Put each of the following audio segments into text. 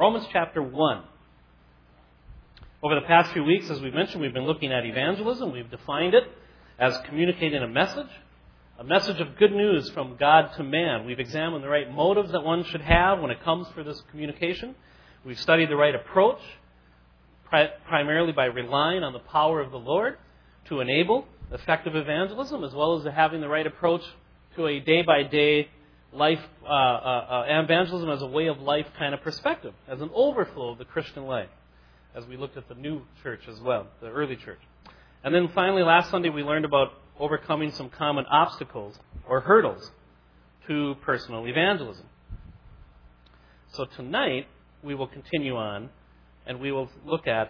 Romans chapter 1. Over the past few weeks, as we've mentioned, we've been looking at evangelism. We've defined it as communicating a message of good news from God to man. We've examined the right motives that one should have when it comes for this communication. We've studied the right approach, primarily by relying on the power of the Lord to enable effective evangelism, as well as having the right approach to a day-by-day life, evangelism as a way of life kind of perspective, as an overflow of the Christian life, as we looked at the new church as well, the early church. And then finally, last Sunday, we learned about overcoming some common obstacles or hurdles to personal evangelism. So tonight, we will continue on, and we will look at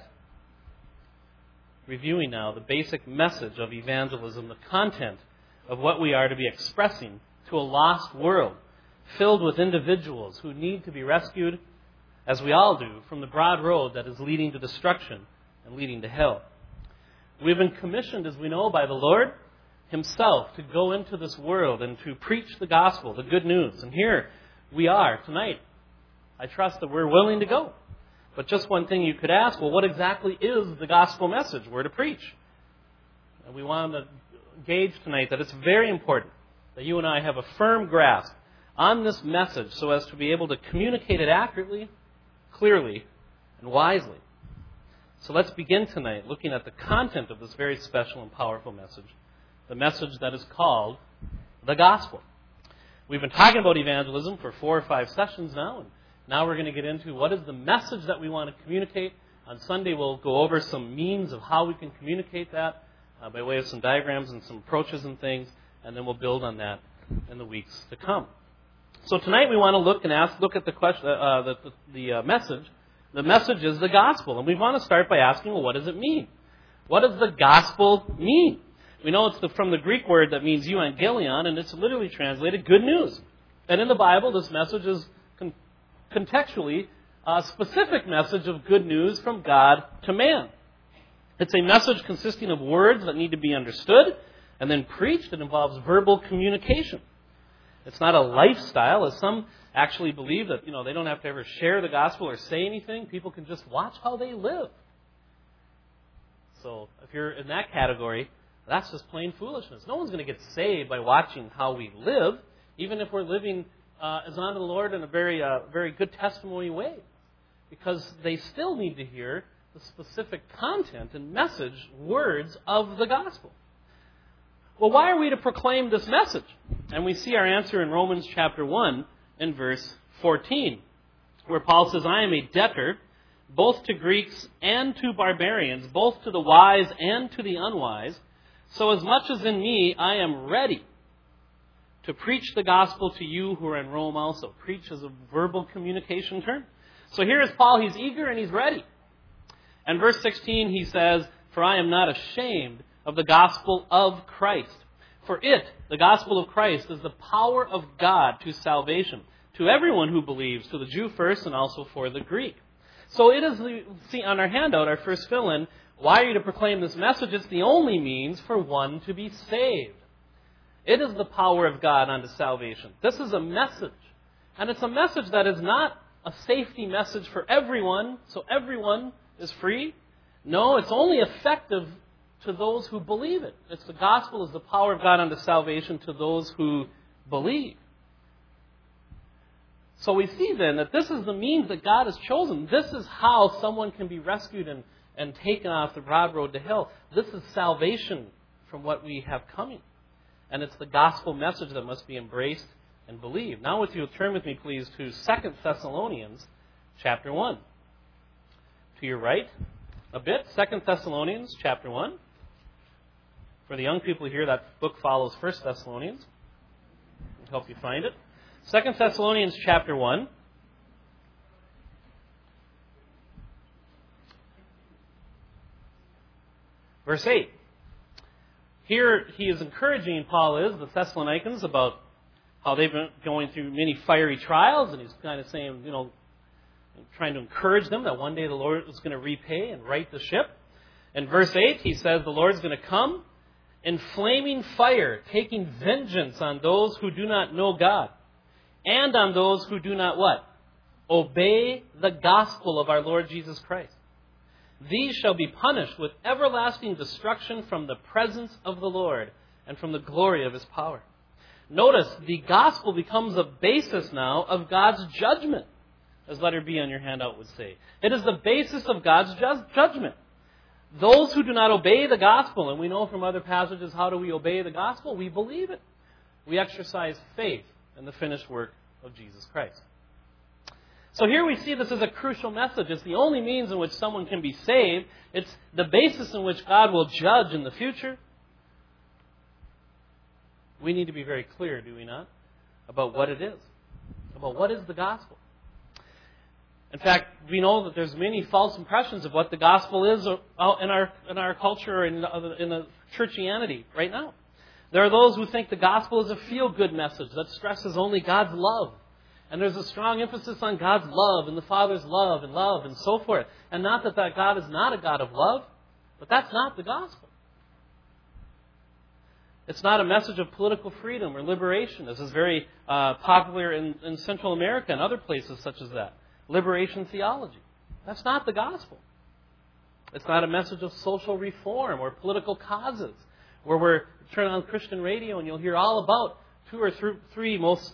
reviewing now the basic message of evangelism, the content of what we are to be expressing to a lost world filled with individuals who need to be rescued, as we all do, from the broad road that is leading to destruction and leading to hell. We've been commissioned, as we know, by the Lord Himself to go into this world and to preach the gospel, the good news. And here we are tonight. I trust that we're willing to go. But just one thing you could ask, well, what exactly is the gospel message we're to preach? And we want to gauge tonight that it's very important that you and I have a firm grasp on this message so as to be able to communicate it accurately, clearly, and wisely. So let's begin tonight looking at the content of this very special and powerful message, the message that is called the gospel. We've been talking about evangelism for 4 or 5 sessions now, and now we're going to get into what is the message that we want to communicate. On Sunday, we'll go over some means of how we can communicate that by way of some diagrams and some approaches and things, and then we'll build on that in the weeks to come. So tonight we want to look at the question, the message. The message is the gospel, and we want to start by asking, well, what does it mean? What does the gospel mean? We know it's from the Greek word that means euangelion, and it's literally translated good news. And in the Bible, this message is contextually a specific message of good news from God to man. It's a message consisting of words that need to be understood and then preached. It involves verbal communication. It's not a lifestyle, as some actually believe that, they don't have to ever share the gospel or say anything. People can just watch how they live. So if you're in that category, that's just plain foolishness. No one's going to get saved by watching how we live, even if we're living as unto the Lord in a very, very good testimony way, because they still need to hear the specific content and message, words of the gospel. Well, why are we to proclaim this message? And we see our answer in Romans chapter 1 and verse 14, where Paul says, I am a debtor both to Greeks and to barbarians, both to the wise and to the unwise. So as much as in me, I am ready to preach the gospel to you who are in Rome also. Preach is a verbal communication term. So here is Paul. He's eager and he's ready. And verse 16, he says, for I am not ashamed of the gospel of Christ. For it, the gospel of Christ, is the power of God to salvation, to everyone who believes, to the Jew first and also for the Greek. So it is, see on our handout, our first fill-in, why are you to proclaim this message? It's the only means for one to be saved. It is the power of God unto salvation. This is a message. And it's a message that is not a safety message for everyone, so everyone is free. No, it's only effective to those who believe it. It's the gospel is the power of God unto salvation to those who believe. So we see then that this is the means that God has chosen. This is how someone can be rescued and taken off the broad road to hell. This is salvation from what we have coming. And it's the gospel message that must be embraced and believed. Now if you'll turn with me, please, to 2 Thessalonians chapter 1. To your right a bit, 2 Thessalonians chapter 1. For the young people here, that book follows 1 Thessalonians. I'll help you find it. 2 Thessalonians chapter 1. Verse 8. Here he is encouraging, Paul is, the Thessalonians, about how they've been going through many fiery trials, and he's kind of saying, trying to encourage them that one day the Lord is going to repay and right the ship. In verse 8, he says the Lord's going to come in flaming fire, taking vengeance on those who do not know God, and on those who do not what? obey the gospel of our Lord Jesus Christ. These shall be punished with everlasting destruction from the presence of the Lord and from the glory of His power. Notice, the gospel becomes a basis now of God's judgment, as letter B on your handout would say. It is the basis of God's judgment. Those who do not obey the gospel, and we know from other passages, how do we obey the gospel? We believe it. We exercise faith in the finished work of Jesus Christ. So here we see this as a crucial message. It's the only means in which someone can be saved. It's the basis in which God will judge in the future. We need to be very clear, do we not, about what it is, about what is the gospel. In fact, we know that there's many false impressions of what the gospel is out in our culture or in the churchianity right now. There are those who think the gospel is a feel-good message that stresses only God's love. And there's a strong emphasis on God's love and the Father's love and so forth. And not that God is not a God of love, but that's not the gospel. It's not a message of political freedom or liberation. This is very popular in Central America and other places such as that. Liberation theology. That's not the gospel. It's not a message of social reform or political causes, where we're turning on Christian radio and you'll hear all about 2 or 3 most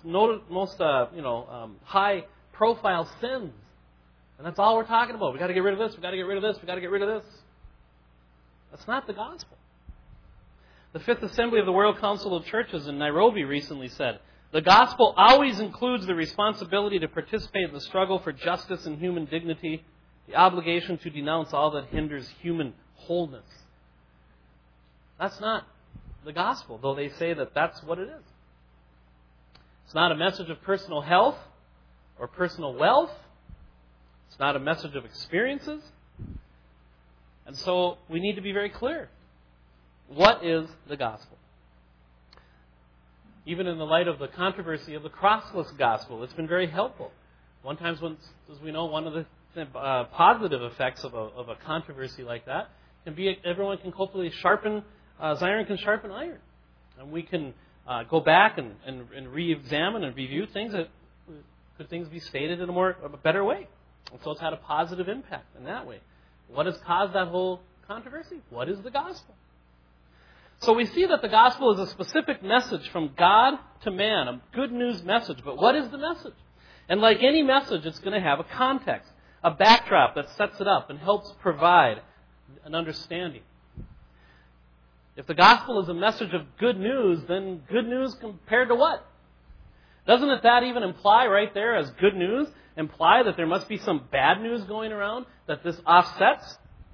high-profile sins. And that's all we're talking about. We've got to get rid of this, we've got to get rid of this, we've got to get rid of this. That's not the gospel. The Fifth Assembly of the World Council of Churches in Nairobi recently said, the gospel always includes the responsibility to participate in the struggle for justice and human dignity, the obligation to denounce all that hinders human wholeness. That's not the gospel, though they say that that's what it is. It's not a message of personal health or personal wealth. It's not a message of experiences. And so we need to be very clear. What is the gospel? Even in the light of the controversy of the crossless gospel, it's been very helpful. As we know, one of the positive effects of a controversy like that can be everyone can hopefully sharpen, as iron can sharpen iron. And we can go back and re-examine and review things. Could things be stated in a better way? And so it's had a positive impact in that way. What has caused that whole controversy? What is the gospel? So we see that the gospel is a specific message from God to man, a good news message. But what is the message? And like any message, it's going to have a context, a backdrop that sets it up and helps provide an understanding. If the gospel is a message of good news, then good news compared to what? Doesn't that even imply right there as good news, imply that there must be some bad news going around that this offsets?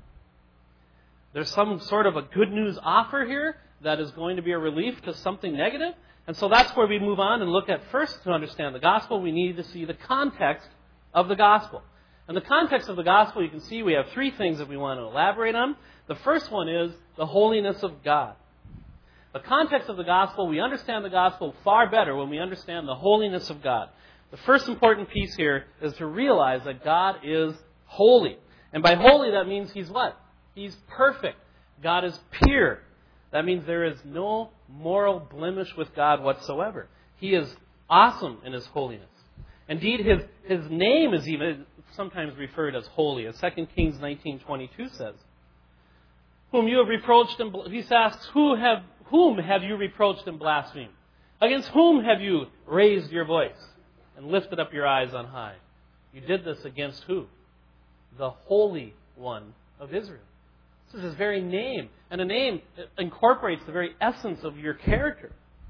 There's some sort of a good news offer here that is going to be a relief to something negative. And so that's where we move on and look at first, to understand the gospel, we need to see the context of the gospel. And the context of the gospel, you can see we have 3 things that we want to elaborate on. The first one is the holiness of God. The context of the gospel, we understand the gospel far better when we understand the holiness of God. The first important piece here is to realize that God is holy. And by holy, that means He's what? He's perfect. God is pure. That means there is no moral blemish with God whatsoever. He is awesome in His holiness. Indeed, His name is even sometimes referred as holy. As 2 Kings 19:22 says, whom you have reproached and he asks, whom have you reproached and blasphemed? Against whom have you raised your voice and lifted up your eyes on high? You did this against who? The Holy One of Israel. This is His very name. And a name incorporates the very essence of your character.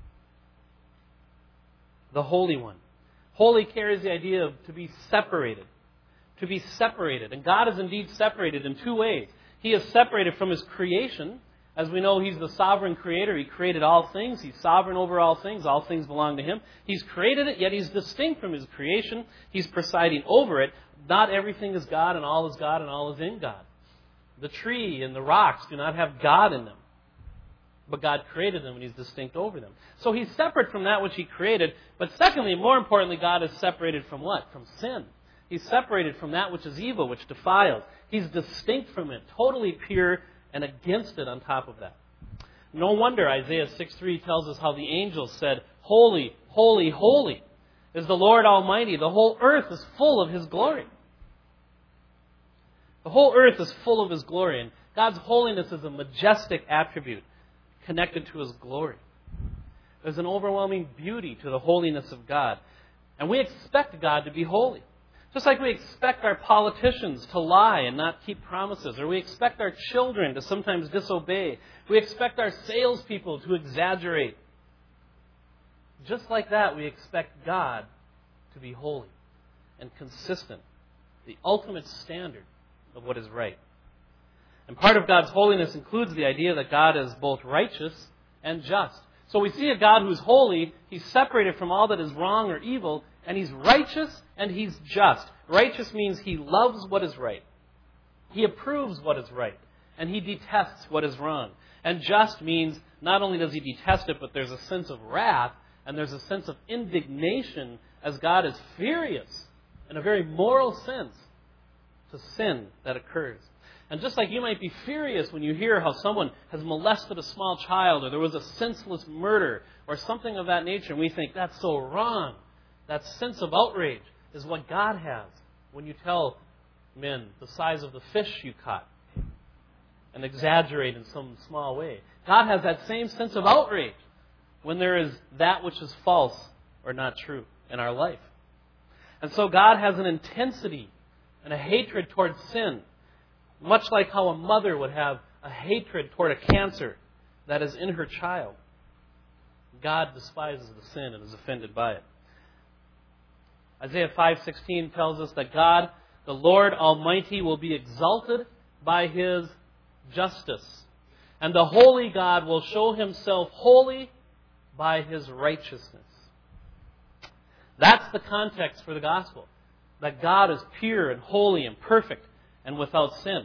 The Holy One. Holy carries the idea of to be separated. To be separated. And God is indeed separated in 2 ways. He is separated from His creation. As we know, He's the sovereign creator. He created all things. He's sovereign over all things. All things belong to Him. He's created it, yet He's distinct from His creation. He's presiding over it. Not everything is God and all is in God. The tree and the rocks do not have God in them. But God created them and He's distinct over them. So He's separate from that which He created. But secondly, more importantly, God is separated from what? From sin. He's separated from that which is evil, which defiles. He's distinct from it, totally pure and against it on top of that. No wonder Isaiah 6:3 tells us how the angels said, holy, holy, holy is the Lord Almighty. The whole earth is full of His glory. The whole earth is full of His glory. And God's holiness is a majestic attribute connected to His glory. There's an overwhelming beauty to the holiness of God. And we expect God to be holy. Just like we expect our politicians to lie and not keep promises, or we expect our children to sometimes disobey. We expect our salespeople to exaggerate. Just like that, we expect God to be holy and consistent, the ultimate standard of what is right. And part of God's holiness includes the idea that God is both righteous and just. So we see a God who's holy, He's separated from all that is wrong or evil, and He's righteous and He's just. Righteous means He loves what is right. He approves what is right. And He detests what is wrong. And just means not only does He detest it, but there's a sense of wrath and there's a sense of indignation as God is furious in a very moral sense to sin that occurs. And just like you might be furious when you hear how someone has molested a small child, or there was a senseless murder, or something of that nature, and we think, that's so wrong. That sense of outrage is what God has when you tell men the size of the fish you caught and exaggerate in some small way. God has that same sense of outrage when there is that which is false or not true in our life. And so God has an intensity and a hatred towards sin, much like how a mother would have a hatred toward a cancer that is in her child. God despises the sin and is offended by it. Isaiah 5:16 tells us that God, the Lord Almighty, will be exalted by His justice. And the holy God will show Himself holy by His righteousness. That's the context for the gospel. That God is pure and holy and perfect and without sin.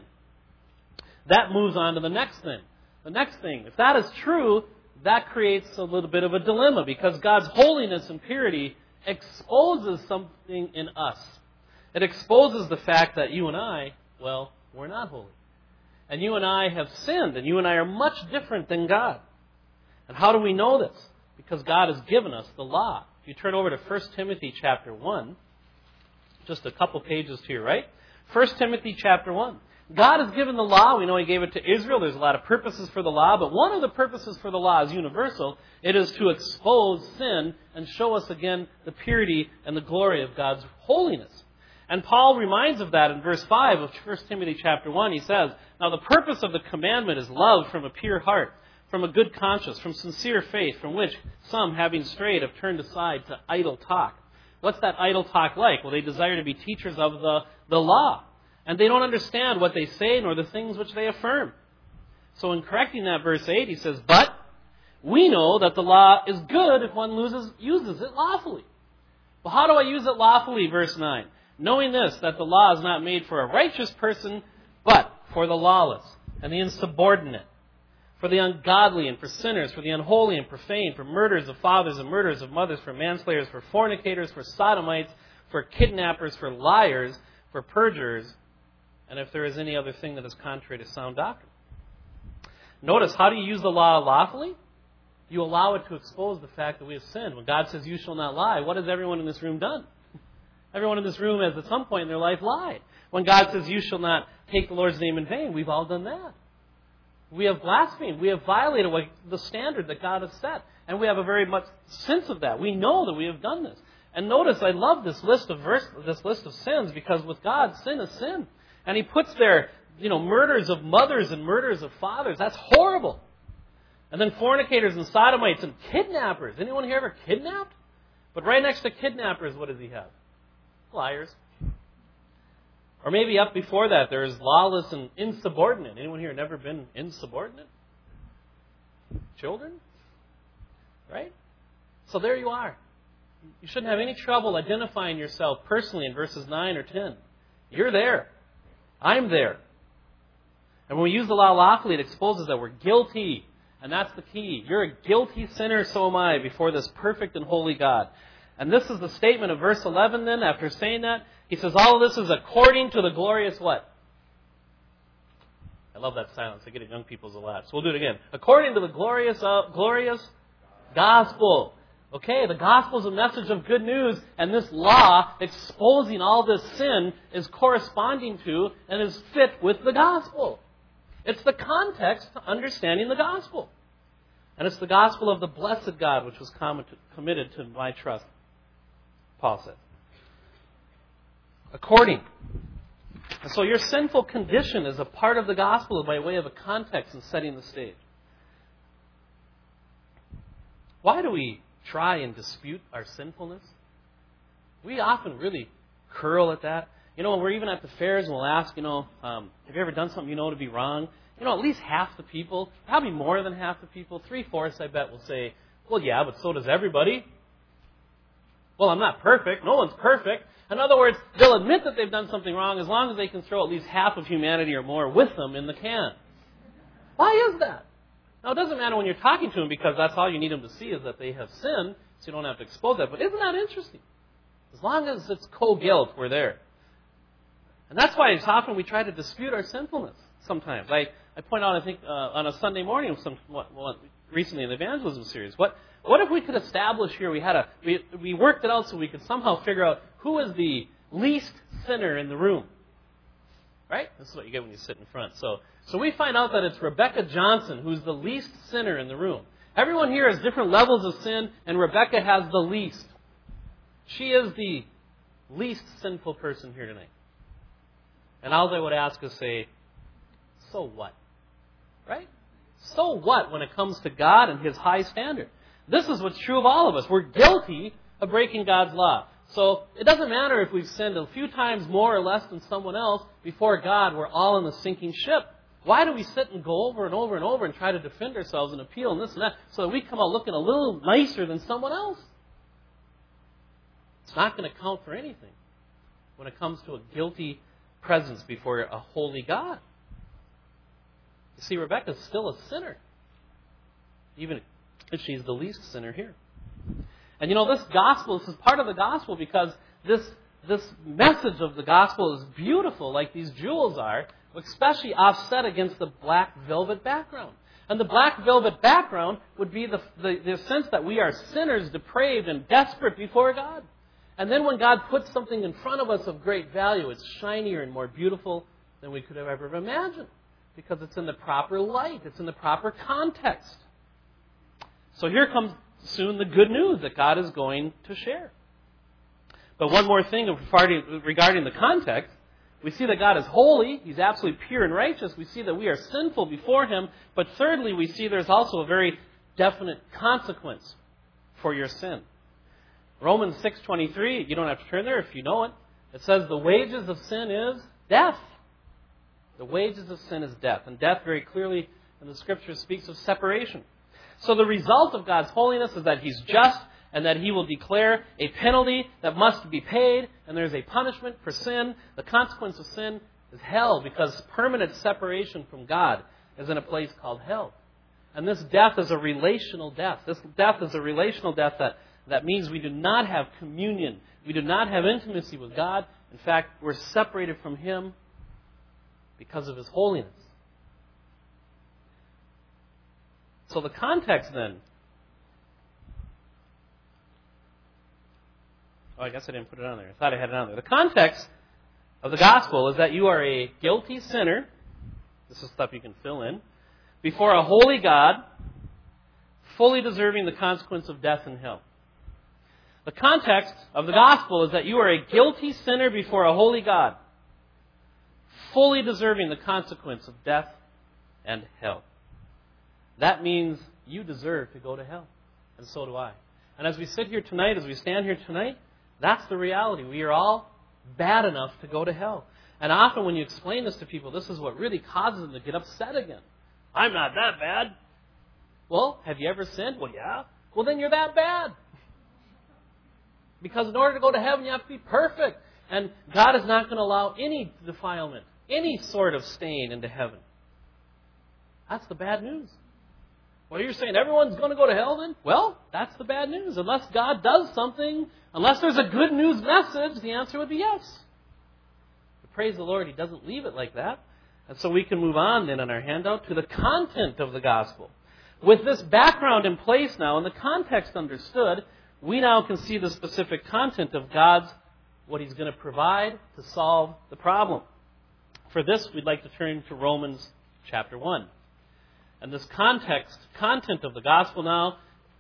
That moves on to the next thing. The next thing, if that is true, that creates a little bit of a dilemma, because God's holiness and purity exposes something in us. It exposes the fact that you and I, well, we're not holy. And you and I have sinned, and you and I are much different than God. And how do we know this? Because God has given us the law. If you turn over to 1 Timothy chapter 1, just a couple pages to your right, 1 Timothy chapter 1. God has given the law. We know He gave it to Israel. There's a lot of purposes for the law, but one of the purposes for the law is universal. It is to expose sin and show us again the purity and the glory of God's holiness. And Paul reminds of that in verse 5 of 1 Timothy chapter 1. He says, "Now the purpose of the commandment is love from a pure heart, from a good conscience, from sincere faith, from which some, having strayed, have turned aside to idle talk." What's that idle talk like? Well, they desire to be teachers of the law. And they don't understand what they say nor the things which they affirm. So in correcting that verse 8, he says, "But we know that the law is good if one uses it lawfully." Well, how do I use it lawfully? Verse 9. "Knowing this, that the law is not made for a righteous person, but for the lawless and the insubordinate, for the ungodly and for sinners, for the unholy and profane, for murderers of fathers and murderers of mothers, for manslayers, for fornicators, for sodomites, for kidnappers, for liars, for perjurers, and if there is any other thing that is contrary to sound doctrine." Notice, how do you use the law lawfully? You allow it to expose the fact that we have sinned. When God says, "You shall not lie," what has everyone in this room done? Everyone in this room has at some point in their life lied. When God says, "You shall not take the Lord's name in vain," we've all done that. We have blasphemed. We have violated the standard that God has set. And we have a very much sense of that. We know that we have done this. And notice, I love this list of sins, because with God, sin is sin. And He puts there, murders of mothers and murders of fathers. That's horrible. And then fornicators and sodomites and kidnappers. Anyone here ever kidnapped? But right next to kidnappers, what does He have? Liars. Or maybe up before that, there's lawless and insubordinate. Anyone here never been insubordinate? Children? Right? So there you are. You shouldn't have any trouble identifying yourself personally in verses 9 or 10. You're there. I'm there. And when we use the law lawfully, it exposes that we're guilty. And that's the key. You're a guilty sinner, so am I, before this perfect and holy God. And this is the statement of verse 11 then. After saying that, he says, all of this is according to the glorious what? I love that silence. I get it young people's a lot. So we'll do it again. According to the glorious gospel. Okay, the gospel is a message of good news, and this law exposing all this sin is corresponding to and is fit with the gospel. It's the context to understanding the gospel. And it's the gospel of the blessed God which was committed to my trust, Paul said. According. And so your sinful condition is a part of the gospel by way of a context and setting the stage. Why do we try and dispute our sinfulness? We often really curl at that. You know, when we're even at the fairs and we'll ask, have you ever done something you know to be wrong? At least half the people, probably more than half the people, 3/4 I bet will say, well, yeah, but so does everybody. Well, I'm not perfect. No one's perfect. In other words, they'll admit that they've done something wrong as long as they can throw at least half of humanity or more with them in the can. Why is that? Now, it doesn't matter when you're talking to them because that's all you need them to see is that they have sinned, so you don't have to expose that. But isn't that interesting? As long as it's co-guilt, we're there. And that's why it's often we try to dispute our sinfulness sometimes. I point out, I think, on a Sunday morning recently in the evangelism series, what if we could establish here, we worked it out so we could somehow figure out who is the least sinner in the room. Right? This is what you get when you sit in front. So we find out that it's Rebecca Johnson who's the least sinner in the room. Everyone here has different levels of sin, and Rebecca has the least. She is the least sinful person here tonight. And all I would ask is say, so what? Right? So what when it comes to God and His high standard? This is what's true of all of us. We're guilty of breaking God's law. So it doesn't matter if we've sinned a few times more or less than someone else. Before God, we're all in the sinking ship. Why do we sit and go over and over and over and try to defend ourselves and appeal and this and that so that we come out looking a little nicer than someone else? It's not going to count for anything when it comes to a guilty presence before a holy God. You see, Rebecca's still a sinner, even if she's the least sinner here. And this gospel, this is part of the gospel because this message of the gospel is beautiful, like these jewels are, especially offset against the black velvet background. And the black velvet background would be the sense that we are sinners, depraved, and desperate before God. And then when God puts something in front of us of great value, it's shinier and more beautiful than we could have ever imagined. Because it's in the proper light. It's in the proper context. So here comes soon the good news that God is going to share. But one more thing regarding the context. We see that God is holy. He's absolutely pure and righteous. We see that we are sinful before Him. But thirdly, we see there's also a very definite consequence for your sin. Romans 6:23, you don't have to turn there if you know it. It says the wages of sin is death. The wages of sin is death. And death very clearly in the Scripture speaks of separation. So the result of God's holiness is that He's just and that He will declare a penalty that must be paid, and there's a punishment for sin. The consequence of sin is hell, because permanent separation from God is in a place called hell. And this death is a relational death. This death is a relational death that means we do not have communion. We do not have intimacy with God. In fact, we're separated from Him because of His holiness. So the context then. Oh, I guess I didn't put it on there. I thought I had it on there. The context of the gospel is that you are a guilty sinner. This is stuff you can fill in. Before a holy God, fully deserving the consequence of death and hell. The context of the gospel is that you are a guilty sinner before a holy God, fully deserving the consequence of death and hell. That means you deserve to go to hell. And so do I. And as we sit here tonight, as we stand here tonight, that's the reality. We are all bad enough to go to hell. And often when you explain this to people, this is what really causes them to get upset again. I'm not that bad. Well, have you ever sinned? Well, yeah. Well, then you're that bad. Because in order to go to heaven, you have to be perfect. And God is not going to allow any defilement, any sort of stain into heaven. That's the bad news. Well, you're saying everyone's going to go to hell then? Well, that's the bad news. Unless God does something, unless there's a good news message, the answer would be yes. But praise the Lord, He doesn't leave it like that. And so we can move on then in our handout to the content of the gospel. With this background in place now and the context understood, we now can see the specific content of God's, what He's going to provide to solve the problem. For this, we'd like to turn to Romans chapter 1. And this content of the gospel now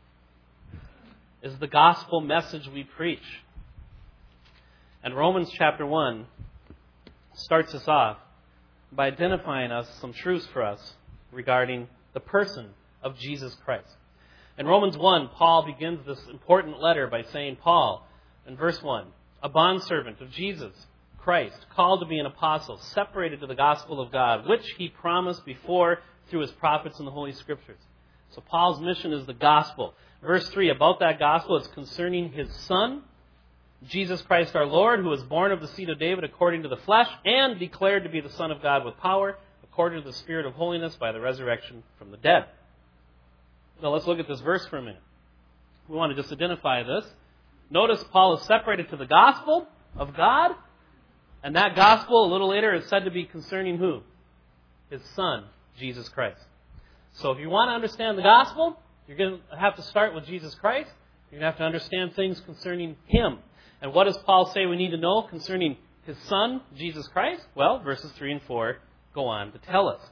is the gospel message we preach. And Romans chapter 1 starts us off by identifying some truths for us regarding the person of Jesus Christ. In Romans 1, Paul begins this important letter by saying, Paul, in verse 1, a bondservant of Jesus Christ, called to be an apostle, separated to the gospel of God, which he promised before through his prophets in the Holy Scriptures. So Paul's mission is the gospel. Verse 3, about that gospel, it's concerning his Son, Jesus Christ our Lord, who was born of the seed of David according to the flesh, and declared to be the Son of God with power, according to the Spirit of holiness by the resurrection from the dead. Now let's look at this verse for a minute. We want to just identify this. Notice Paul is separated to the gospel of God, and that gospel, a little later, is said to be concerning who? His Son, Jesus Christ. So if you want to understand the gospel, you're going to have to start with Jesus Christ. You're going to have to understand things concerning Him. And what does Paul say we need to know concerning His Son, Jesus Christ? Well, verses 3 and 4 go on to tell us.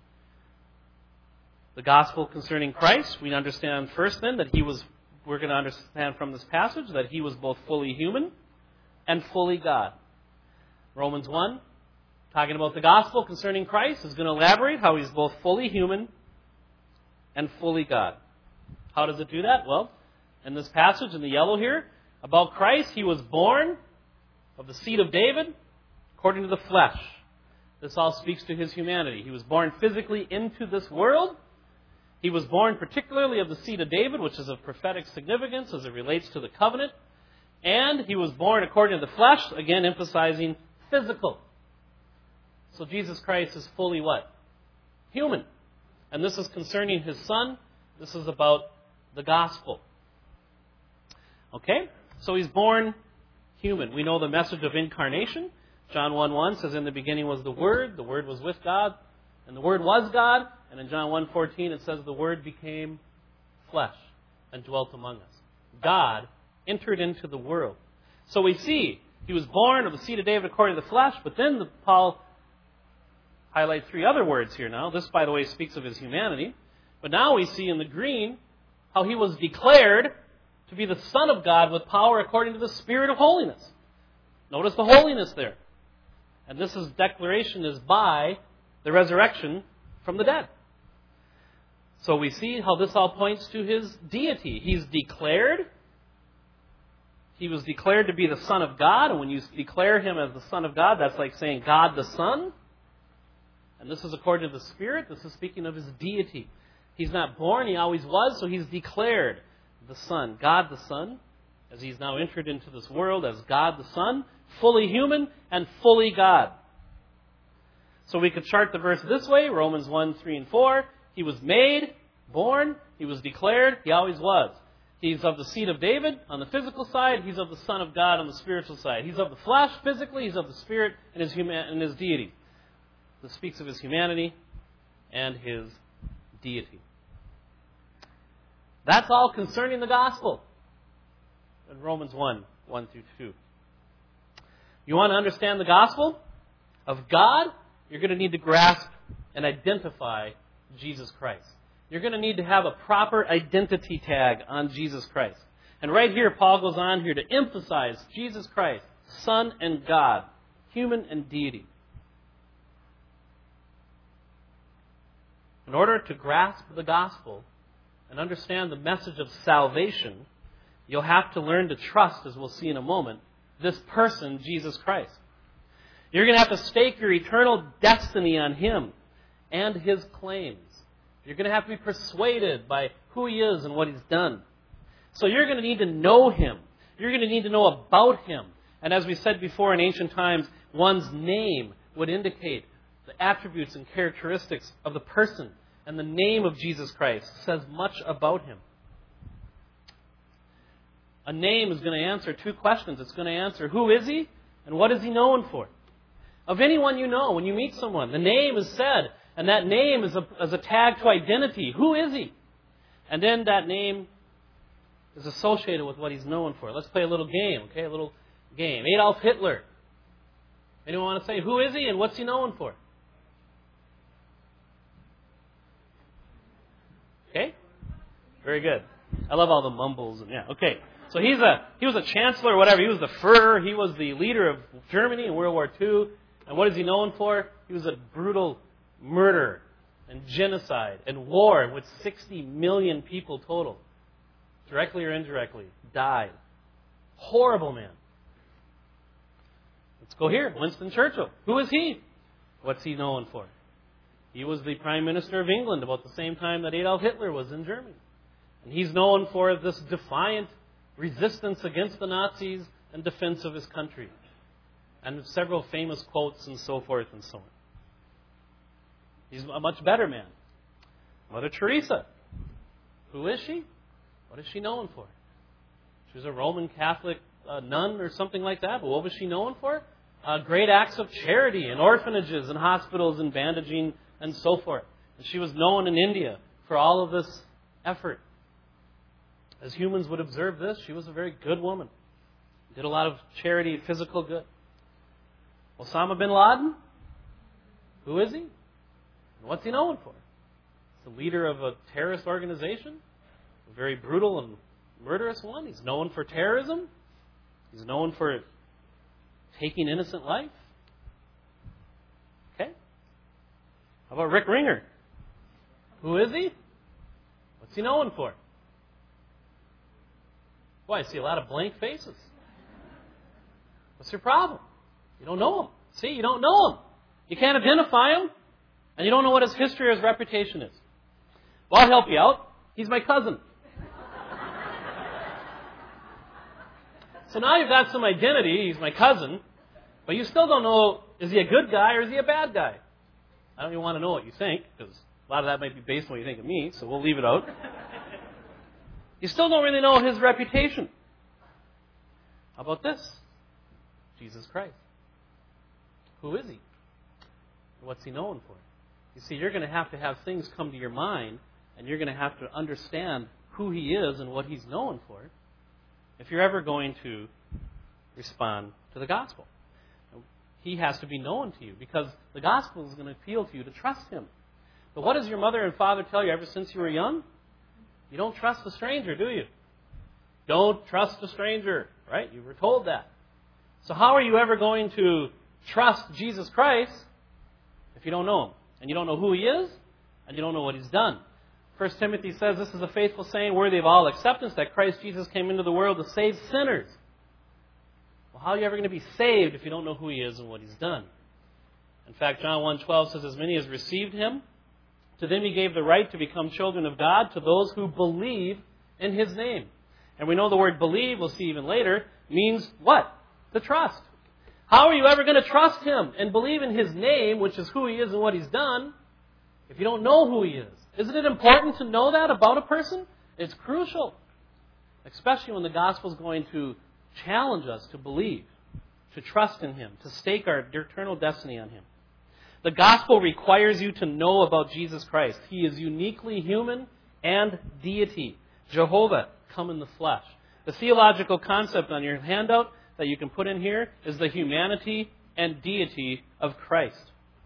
The gospel concerning Christ, we understand first then that we're going to understand from this passage that He was both fully human and fully God. Romans 1, talking about the gospel concerning Christ, is going to elaborate how He's both fully human and fully God. How does it do that? Well, in this passage in the yellow here, about Christ, He was born of the seed of David according to the flesh. This all speaks to His humanity. He was born physically into this world. He was born particularly of the seed of David, which is of prophetic significance as it relates to the covenant. And He was born according to the flesh, again emphasizing physical. So Jesus Christ is fully what? Human. And this is concerning His Son. This is about the gospel. Okay? So He's born human. We know the message of incarnation. John 1:1 says, in the beginning was the Word was with God, and the Word was God. And in John 1:14 it says the Word became flesh and dwelt among us. God entered into the world. So we see He was born of the seed of David according to the flesh, but then Paul highlights 3 other words here now. This, by the way, speaks of His humanity. But now we see in the green how He was declared to be the Son of God with power according to the Spirit of holiness. Notice the holiness there. And this declaration is by the resurrection from the dead. So we see how this all points to His deity. He's declared. He was declared to be the Son of God. And when you declare Him as the Son of God, that's like saying God the Son. And this is according to the Spirit. This is speaking of His deity. He's not born. He always was. So He's declared the Son, God the Son, as He's now entered into this world as God the Son, fully human and fully God. So we could chart the verse this way, Romans 1, 3, and 4. He was made, born, He was declared, He always was. He's of the seed of David on the physical side. He's of the Son of God on the spiritual side. He's of the flesh physically. He's of the Spirit and His deity. This speaks of His humanity and His deity. That's all concerning the gospel in Romans 1, 1 through 2. You want to understand the gospel of God? You're going to need to grasp and identify Jesus Christ. You're going to need to have a proper identity tag on Jesus Christ. And right here, Paul goes on here to emphasize Jesus Christ, Son and God, human and deity. In order to grasp the gospel and understand the message of salvation, you'll have to learn to trust, as we'll see in a moment, this person, Jesus Christ. You're going to have to stake your eternal destiny on Him and His claims. You're going to have to be persuaded by who He is and what He's done. So you're going to need to know Him. You're going to need to know about Him. And as we said before, in ancient times, one's name would indicate the attributes and characteristics of the person. And the name of Jesus Christ says much about Him. A name is going to answer 2 questions. It's going to answer, who is He and what is He known for? Of anyone you know, when you meet someone, the name is said, and that name is a tag to identity. Who is He? And then that name is associated with what he's known for. Let's play a little game, okay? A little game. Adolf Hitler. Anyone want to say, who is he and what's he known for? Okay? Very good. I love all the mumbles. Okay. So he was a chancellor or whatever. He was the Führer. He was the leader of Germany in World War II. And what is he known for? He was a brutal murderer and genocide and war in which 60 million people total, directly or indirectly, died. Horrible man. Let's go here. Winston Churchill. Who is he? What's he known for? He was the Prime Minister of England about the same time that Adolf Hitler was in Germany. And he's known for this defiant resistance against the Nazis and defense of his country. And several famous quotes and so forth and so on. He's a much better man. Mother Teresa. Who is she? What is she known for? She was a Roman Catholic nun or something like that. But what was she known for? Great acts of charity in orphanages and hospitals and bandaging and so forth. And she was known in India for all of this effort. As humans would observe this, she was a very good woman. Did a lot of charity, physical good. Osama bin Laden? Who is he? And what's he known for? He's the leader of a terrorist organization. A very brutal and murderous one. He's known for terrorism. He's known for taking innocent life. Okay? How about Rick Ringer? Who is he? What's he known for? Boy, I see a lot of blank faces. What's your problem? You don't know him. See, you don't know him. You can't identify him, and you don't know what his history or his reputation is. Well, I'll help you out. He's my cousin. So now you've got some identity. He's my cousin, but you still don't know, is he a good guy or is he a bad guy? I don't even want to know what you think, because a lot of that might be based on what you think of me, so we'll leave it out. You still don't really know his reputation. How about this? Jesus Christ. Who is he? What's he known for? You see, you're going to have things come to your mind, and you're going to have to understand who he is and what he's known for if you're ever going to respond to the gospel. He has to be known to you, because the gospel is going to appeal to you to trust him. But what does your mother and father tell you ever since you were young? You don't trust a stranger, do you? Don't trust a stranger, right? You were told that. So how are you ever going to trust Jesus Christ if you don't know him? And you don't know who he is, and you don't know what he's done. 1 Timothy says this is a faithful saying worthy of all acceptance, that Christ Jesus came into the world to save sinners. Well, how are you ever going to be saved if you don't know who he is and what he's done? In fact, John 1:12 says, as many as received him, to them he gave the right to become children of God, to those who believe in his name. And we know the word believe, we'll see even later, means what? To trust. How are you ever going to trust him and believe in his name, which is who he is and what he's done, if you don't know who he is? Isn't it important to know that about a person? It's crucial. Especially when the gospel is going to challenge us to believe, to trust in him, to stake our eternal destiny on him. The gospel requires you to know about Jesus Christ. He is uniquely human and deity. Jehovah, come in the flesh. The theological concept on your handout that you can put in here is the humanity and deity of Christ.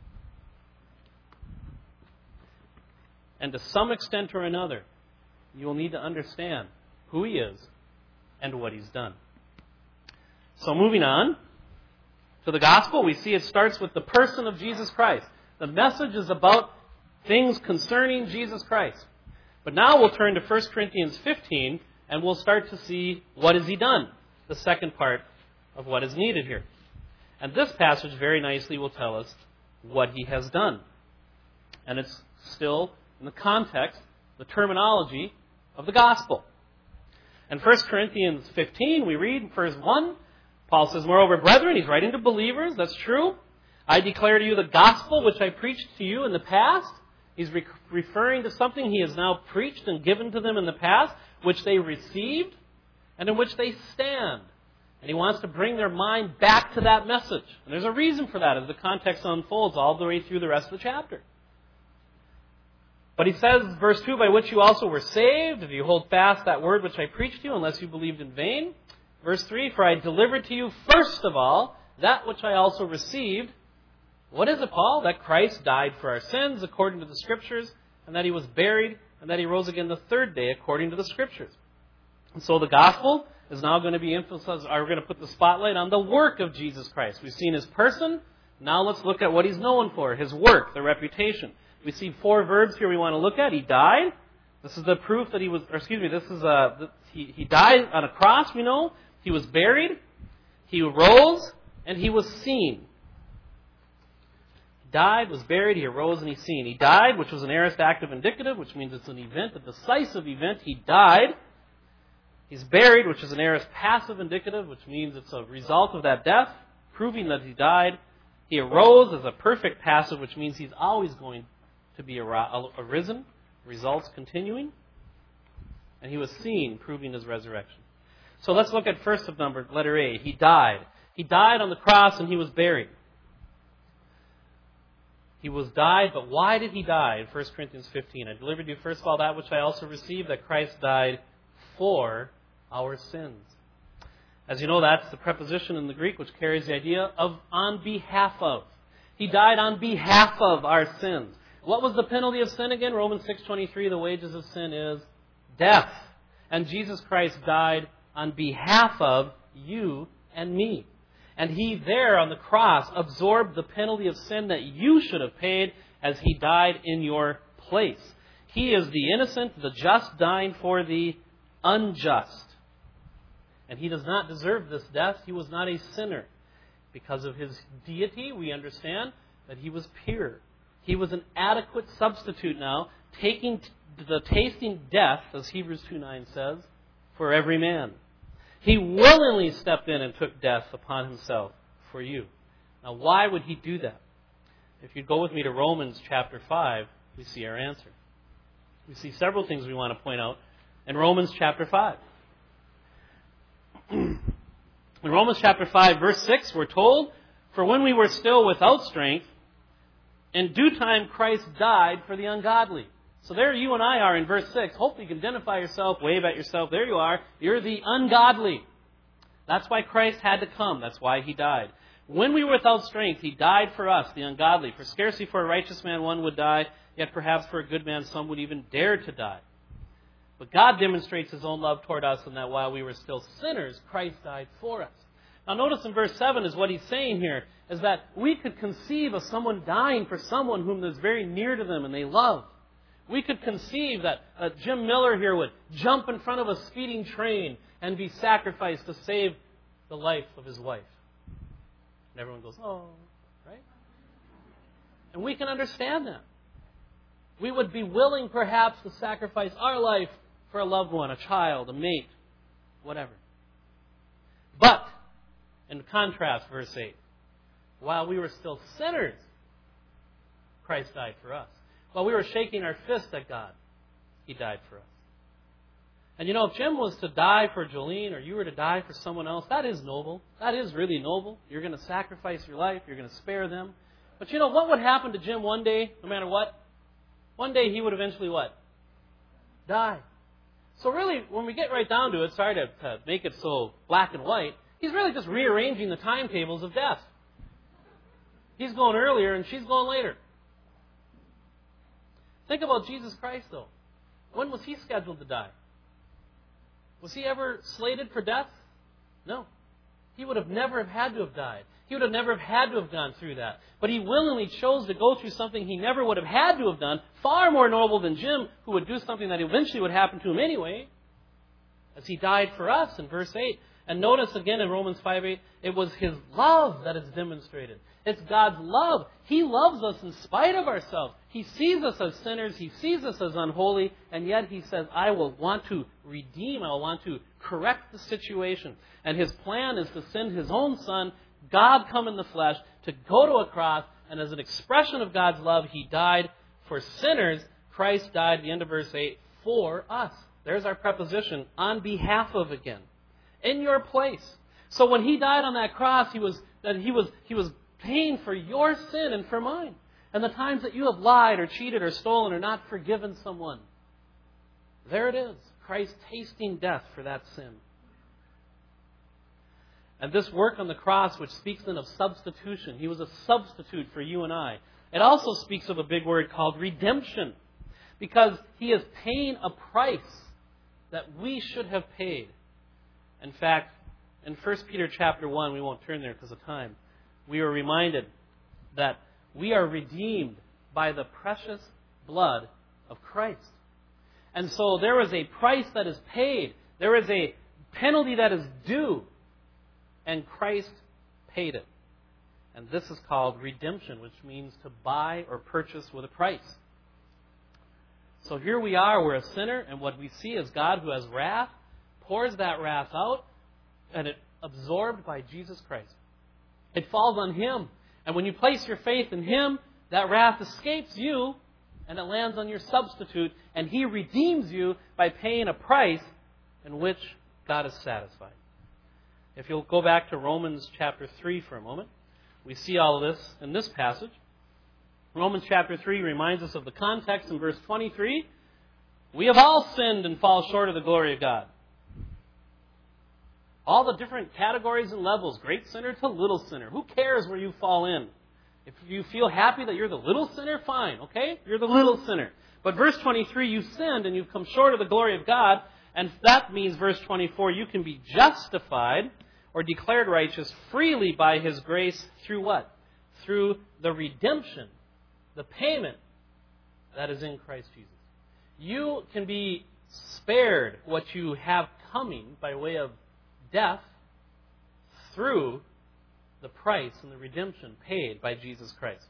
And to some extent or another, you will need to understand who he is and what he's done. So moving on to the gospel, we see it starts with the person of Jesus Christ. The message is about things concerning Jesus Christ. But now we'll turn to 1 Corinthians 15, and we'll start to see what has he done, the second part of what is needed here. And this passage very nicely will tell us what he has done. And it's still in the context, the terminology of the gospel. In 1 Corinthians 15, we read in verse 1, Paul says, moreover, brethren, he's writing to believers, that's true. I declare to you the gospel which I preached to you in the past. He's referring to something he has now preached and given to them in the past, which they received and in which they stand. And he wants to bring their mind back to that message. And there's a reason for that as the context unfolds all the way through the rest of the chapter. But he says, verse 2, by which you also were saved, if you hold fast that word which I preached to you, unless you believed in vain. Verse 3, for I delivered to you first of all that which I also received. What is it, Paul? That Christ died for our sins according to the Scriptures, and that he was buried, and that he rose again the third day according to the Scriptures. And so the gospel is now going to be emphasized, we're going to put the spotlight on the work of Jesus Christ. We've seen his person. Now let's look at what he's known for, his work, the reputation. We see 4 verbs here we want to look at. He died. This is the proof that he was, he died on a cross, we know. He was buried. He rose, and he was seen. He died, was buried, he arose, and he's seen. He died, which was an aorist active indicative, which means it's an event, a decisive event. He died. He's buried, which is an aorist passive indicative, which means it's a result of that death, proving that he died. He arose as a perfect passive, which means he's always going to be arisen, results continuing. And he was seen, proving his resurrection. So let's look at first of number, letter A. He died. He died on the cross and he was buried. He was died, but why did he die? In 1 Corinthians 15, I delivered you first of all that which I also received, that Christ died for our sins. As you know, that's the preposition in the Greek which carries the idea of on behalf of. He died on behalf of our sins. What was the penalty of sin again? Romans 6:23, the wages of sin is death. And Jesus Christ died on behalf of you and me. And he there on the cross absorbed the penalty of sin that you should have paid as he died in your place. He is the innocent, the just dying for the unjust. And he does not deserve this death. He was not a sinner. Because of his deity, we understand that he was pure. He was an adequate substitute now, tasting death, as Hebrews 2:9 says, for every man. He willingly stepped in and took death upon himself for you. Now, why would he do that? If you go with me to Romans chapter 5, we see our answer. We see several things we want to point out in Romans chapter 5. In Romans chapter 5, verse 6, we're told, for when we were still without strength, in due time Christ died for the ungodly. So there you and I are in verse 6. Hopefully you can identify yourself, wave at yourself. There you are. You're the ungodly. That's why Christ had to come. That's why he died. When we were without strength, he died for us, the ungodly. For scarcely for a righteous man one would die, yet perhaps for a good man some would even dare to die. But God demonstrates his own love toward us in that while we were still sinners, Christ died for us. Now notice in verse 7 is what he's saying here, is that we could conceive of someone dying for someone whom is very near to them and they love. We could conceive that Jim Miller here would jump in front of a speeding train and be sacrificed to save the life of his wife. And everyone goes, oh, right? And we can understand that. We would be willing perhaps to sacrifice our life for a loved one, a child, a mate, whatever. But, in contrast, verse 8, while we were still sinners, Christ died for us. While we were shaking our fist at God, he died for us. And you know, if Jim was to die for Jolene or you were to die for someone else, that is noble. That is really noble. You're going to sacrifice your life. You're going to spare them. But you know, what would happen to Jim one day, no matter what? One day he would eventually what? Die. So really, when we get right down to it, sorry to make it so black and white, he's really just rearranging the timetables of death. He's going earlier and she's going later. Think about Jesus Christ, though. When was he scheduled to die? Was he ever slated for death? No. He would have never have had to have died. He would have never have had to have gone through that. But he willingly chose to go through something he never would have had to have done, far more noble than Jim, who would do something that eventually would happen to him anyway, as he died for us in verse 8. And notice again in Romans 5:8, it was his love that is demonstrated. It's God's love. He loves us in spite of ourselves. He sees us as sinners. He sees us as unholy. And yet he says, I will want to redeem. I will want to correct the situation. And his plan is to send his own son, God come in the flesh, to go to a cross. And as an expression of God's love, he died for sinners. Christ died, the end of verse 8, for us. There's our preposition, on behalf of again. In your place. So when he died on that cross, he was paying for your sin and for mine. And the times that you have lied or cheated or stolen or not forgiven someone. There it is. Christ tasting death for that sin. And this work on the cross, which speaks then of substitution. He was a substitute for you and I. It also speaks of a big word called redemption. Because He is paying a price that we should have paid. In fact, in 1 Peter chapter 1, we won't turn there because of time, we are reminded that we are redeemed by the precious blood of Christ. And so there is a price that is paid. There is a penalty that is due. And Christ paid it. And this is called redemption, which means to buy or purchase with a price. So here we are, we're a sinner, and what we see is God who has wrath, pours that wrath out, and it's absorbed by Jesus Christ. It falls on Him. And when you place your faith in Him, that wrath escapes you, and it lands on your substitute, and He redeems you by paying a price in which God is satisfied. If you'll go back to Romans chapter 3 for a moment, we see all of this in this passage. Romans chapter 3 reminds us of the context in verse 23. We have all sinned and fall short of the glory of God. All the different categories and levels, great sinner to little sinner. Who cares where you fall in? If you feel happy that you're the little sinner, fine, okay? You're the little sinner. But verse 23, you sinned and you've come short of the glory of God. And that means, verse 24, you can be justified or declared righteous freely by His grace through what? Through the redemption, the payment that is in Christ Jesus. You can be spared what you have coming by way of death through the price and the redemption paid by Jesus Christ.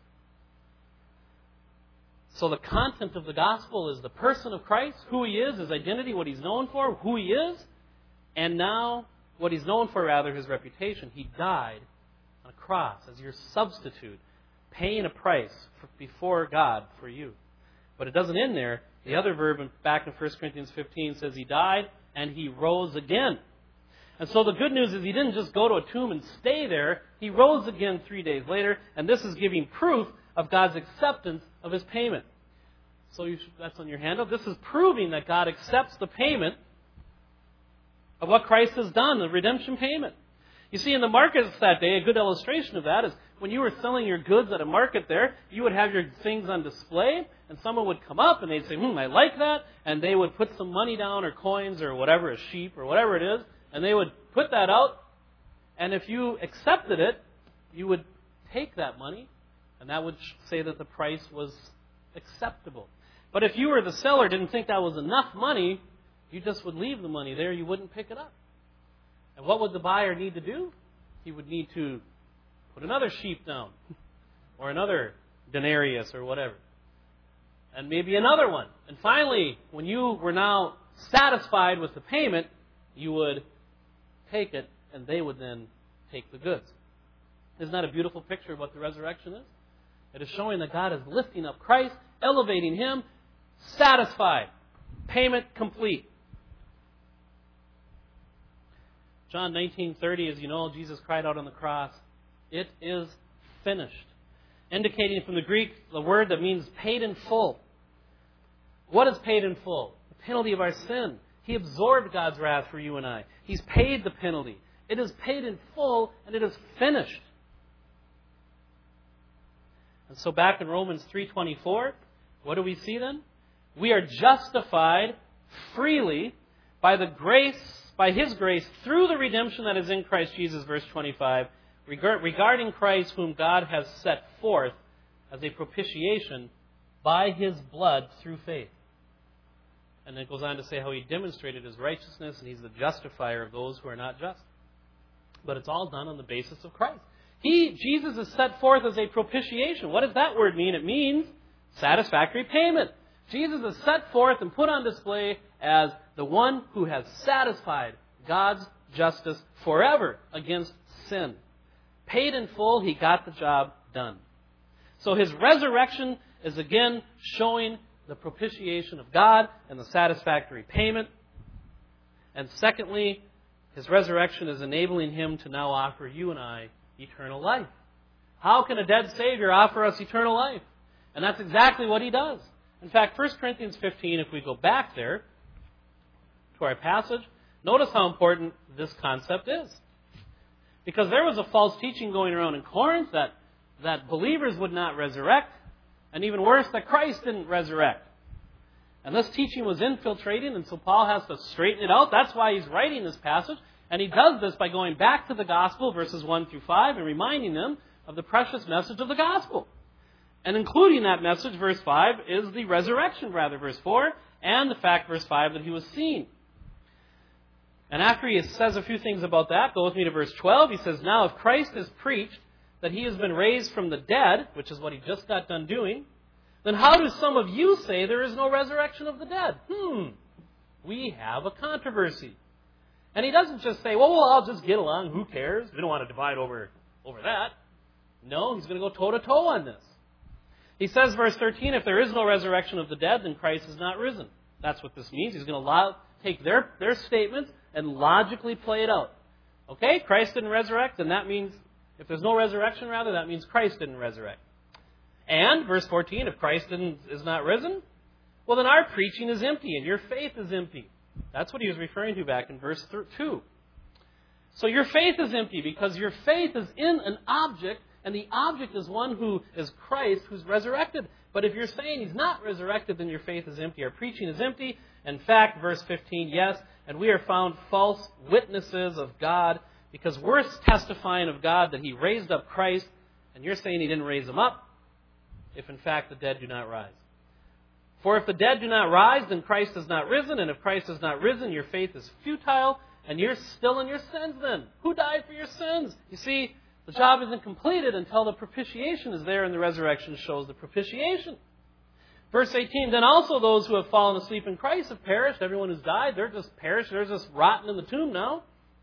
So the content of the gospel is the person of Christ, who He is, His identity, what He's known for, who He is, and now what He's known for, rather, His reputation. He died on a cross as your substitute, paying a price before God for you. But it doesn't end there. The other verb back in 1 Corinthians 15 says He died and He rose again. And so the good news is He didn't just go to a tomb and stay there. He rose again 3 days later, and this is giving proof of God's acceptance of His payment. So that's on your handout. This is proving that God accepts the payment of what Christ has done, the redemption payment. You see, in the markets that day, a good illustration of that is when you were selling your goods at a market there, you would have your things on display, and someone would come up and they'd say, I like that, and they would put some money down or coins or whatever, a sheep or whatever it is, and they would put that out, and if you accepted it, you would take that money, and that would say that the price was acceptable. But if you were the seller, didn't think that was enough money, you just would leave the money there, you wouldn't pick it up. And what would the buyer need to do? He would need to put another sheep down, or another denarius or whatever, and maybe another one. And finally, when you were now satisfied with the payment, you would take it, and they would then take the goods. Isn't that a beautiful picture of what the resurrection is? It is showing that God is lifting up Christ, elevating Him, satisfied, payment complete. John 19:30, as you know, Jesus cried out on the cross, "It is finished," indicating from the Greek the word that means paid in full. What is paid in full? The penalty of our sin. He absorbed God's wrath for you and I. He's paid the penalty. It is paid in full, and it is finished. And so back in Romans 3:24, what do we see then? We are justified freely by His grace through the redemption that is in Christ Jesus, verse 25, regarding Christ whom God has set forth as a propitiation by His blood through faith. And it goes on to say how He demonstrated His righteousness, and He's the justifier of those who are not just. But it's all done on the basis of Christ. Jesus is set forth as a propitiation. What does that word mean? It means satisfactory payment. Jesus is set forth and put on display as the one who has satisfied God's justice forever against sin. Paid in full, He got the job done. So His resurrection is again showing the propitiation of God and the satisfactory payment. And secondly, His resurrection is enabling Him to now offer you and I eternal life. How can a dead Savior offer us eternal life? And that's exactly what he does. In fact, 1 Corinthians 15, if we go back there to our passage, notice how important this concept is. Because there was a false teaching going around in Corinth that believers would not resurrect, and even worse, that Christ didn't resurrect. And this teaching was infiltrating, and so Paul has to straighten it out. That's why he's writing this passage. And he does this by going back to the gospel, verses 1 through 5, and reminding them of the precious message of the gospel. And including that message, verse 5, is the resurrection, verse 4, and the fact, verse 5, that he was seen. And after he says a few things about that, go with me to verse 12. He says, now if Christ is preached that he has been raised from the dead, which is what he just got done doing, then how do some of you say there is no resurrection of the dead? We have a controversy. And he doesn't just say, well, I'll just get along. Who cares? We don't want to divide over that. No, he's going to go toe-to-toe on this. He says, verse 13, if there is no resurrection of the dead, then Christ is not risen. That's what this means. He's going to take their statements and logically play it out. Okay, Christ didn't resurrect, then that means, if there's no resurrection, that means Christ didn't resurrect. And, verse 14, if Christ is not risen, well, then our preaching is empty and your faith is empty. That's what he was referring to back in verse 2. So your faith is empty because your faith is in an object, and the object is one who is Christ, who's resurrected. But if you're saying he's not resurrected, then your faith is empty. Our preaching is empty. In fact, verse 15, yes, and we are found false witnesses of God because we're testifying of God that he raised up Christ, and you're saying he didn't raise him up, if in fact the dead do not rise. For if the dead do not rise, then Christ is not risen, and if Christ is not risen, your faith is futile, and you're still in your sins then. Who died for your sins? You see, the job isn't completed until the propitiation is there, and the resurrection shows the propitiation. Verse 18, then also those who have fallen asleep in Christ have perished. Everyone who's died, they're just perished. They're just rotten in the tomb now.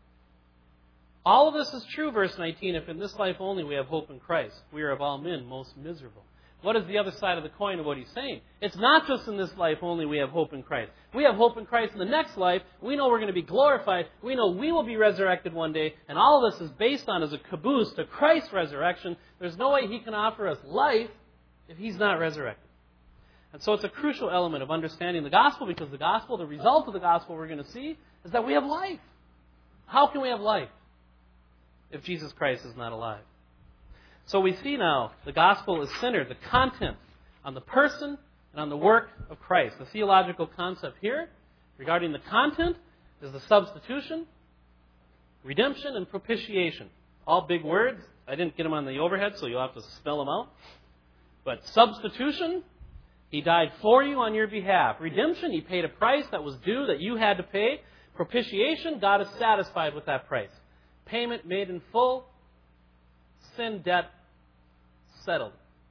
All of this is true, verse 19, if in this life only we have hope in Christ. We are of all men most miserable. What is the other side of the coin of what he's saying? It's not just in this life only we have hope in Christ. We have hope in Christ in the next life. We know we're going to be glorified. We know we will be resurrected one day. And all of this is based on as a caboose to Christ's resurrection. There's no way he can offer us life if he's not resurrected. And so it's a crucial element of understanding the gospel, because the gospel, the result of the gospel we're going to see, is that we have life. How can we have life if Jesus Christ is not alive? So we see now the gospel is centered, the content, on the person and on the work of Christ. The theological concept here regarding the content is the substitution, redemption, and propitiation. All big words. I didn't get them on the overhead, so you'll have to spell them out. But substitution, he died for you on your behalf. Redemption, he paid a price that was due that you had to pay. Propitiation, God is satisfied with that price. Payment made in full. Sin debt settled.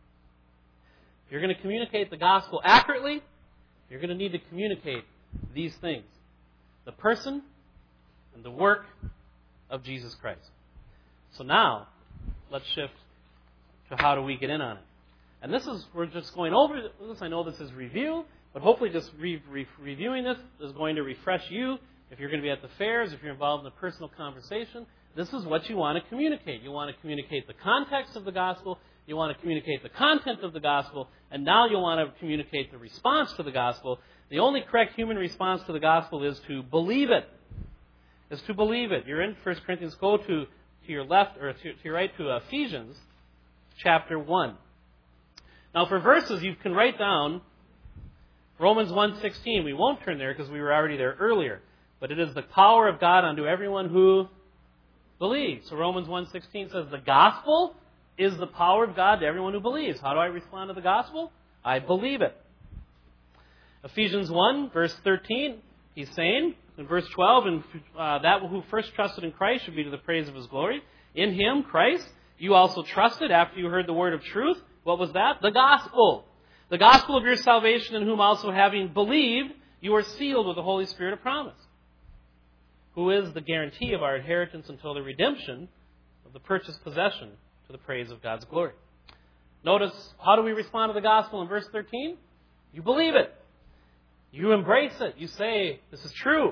If you're going to communicate the gospel accurately, you're going to need to communicate these things: the person and the work of Jesus Christ. So now, let's shift to how do we get in on it. And we're just going over this. I know this is review, but hopefully just reviewing this is going to refresh you. If you're going to be at the fairs, if you're involved in a personal conversation, this is what you want to communicate. You want to communicate the context of the gospel. You want to communicate the content of the gospel. And now you want to communicate the response to the gospel. The only correct human response to the gospel is to believe it. Is to believe it. You're in 1 Corinthians. Go to your left, or to your right, to Ephesians chapter 1. Now for verses, you can write down Romans 1:16. We won't turn there because we were already there earlier. But it is the power of God unto everyone who believes. So Romans 1:16 says the gospel is the power of God to everyone who believes. How do I respond to the gospel? I believe it. Ephesians 1, verse 13, he's saying in verse 12, and that who first trusted in Christ should be to the praise of his glory. In him, Christ, you also trusted after you heard the word of truth. What was that? The gospel. The gospel of your salvation, in whom also having believed, you are sealed with the Holy Spirit of promise, who is the guarantee of our inheritance until the redemption of the purchased possession to the praise of God's glory. Notice, how do we respond to the gospel in verse 13? You believe it. You embrace it. You say, this is true.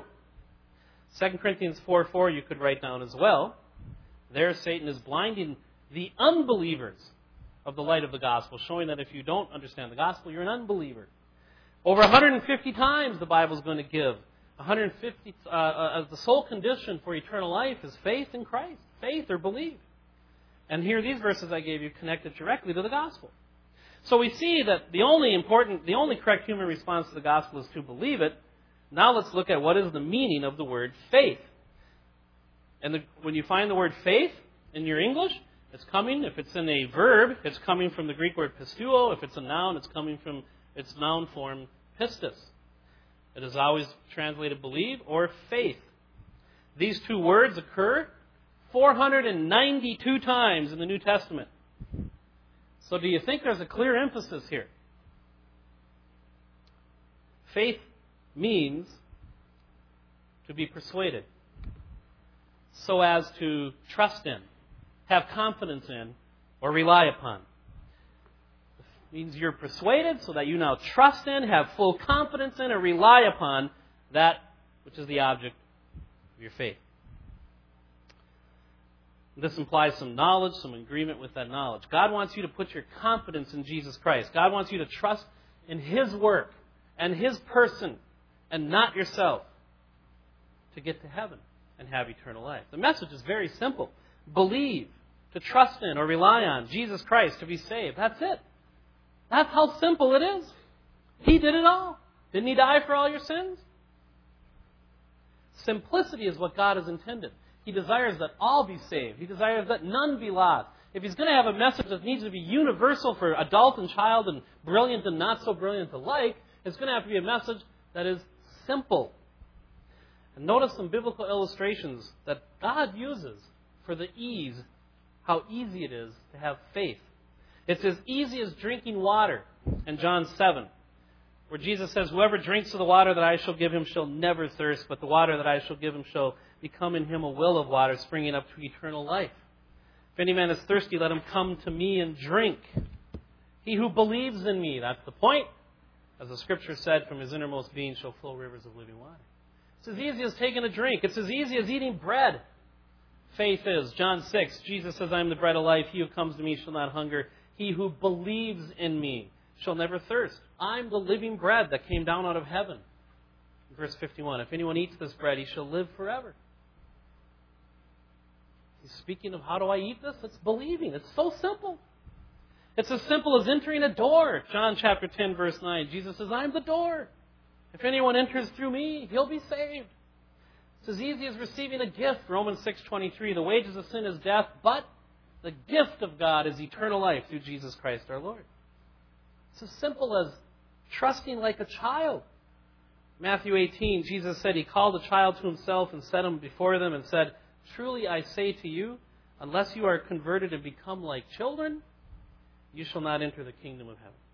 2 Corinthians 4:4 you could write down as well. There Satan is blinding the unbelievers of the light of the gospel, showing that if you don't understand the gospel, you're an unbeliever. Over 150 times the Bible is going to give 150. The sole condition for eternal life is faith in Christ, faith or belief. And here, these verses I gave you connected directly to the gospel. So we see that the only correct human response to the gospel is to believe it. Now let's look at what is the meaning of the word faith. And when you find the word faith in your English, it's coming, if it's in a verb, it's coming from the Greek word pisteuo. If it's a noun, it's coming from its noun form pistis. It is always translated believe or faith. These two words occur 492 times in the New Testament. So do you think there's a clear emphasis here? Faith means to be persuaded so as to trust in, have confidence in, or rely upon. It means you're persuaded so that you now trust in, have full confidence in, or rely upon that which is the object of your faith. This implies some knowledge, some agreement with that knowledge. God wants you to put your confidence in Jesus Christ. God wants you to trust in His work and His person and not yourself to get to heaven and have eternal life. The message is very simple. Believe, to trust in or rely on Jesus Christ to be saved. That's it. That's how simple it is. He did it all. Didn't He die for all your sins? Simplicity is what God has intended. He desires that all be saved. He desires that none be lost. If He's going to have a message that needs to be universal for adult and child and brilliant and not so brilliant alike, it's going to have to be a message that is simple. And notice some biblical illustrations that God uses for the ease, how easy it is to have faith. It's as easy as drinking water in John 7, where Jesus says, "Whoever drinks of the water that I shall give him shall never thirst, but the water that I shall give him shall become in him a well of water springing up to eternal life. If any man is thirsty, let him come to me and drink. He who believes in me," that's the point, as the Scripture said, "from his innermost being shall flow rivers of living water." It's as easy as taking a drink. It's as easy as eating bread. Faith is. John 6, Jesus says, "I am the bread of life. He who comes to me shall not hunger. He who believes in me shall never thirst." I'm the living bread that came down out of heaven. Verse 51, "If anyone eats this bread, he shall live forever." He's speaking of how do I eat this? It's believing. It's so simple. It's as simple as entering a door. John chapter 10, verse 9. Jesus says, "I'm the door. If anyone enters through me, he'll be saved." It's as easy as receiving a gift. Romans 6:23. "The wages of sin is death, but the gift of God is eternal life through Jesus Christ our Lord." It's as simple as trusting like a child. Matthew 18, Jesus said He called a child to Himself and set him before them and said, "Truly I say to you, unless you are converted and become like children, you shall not enter the kingdom of heaven."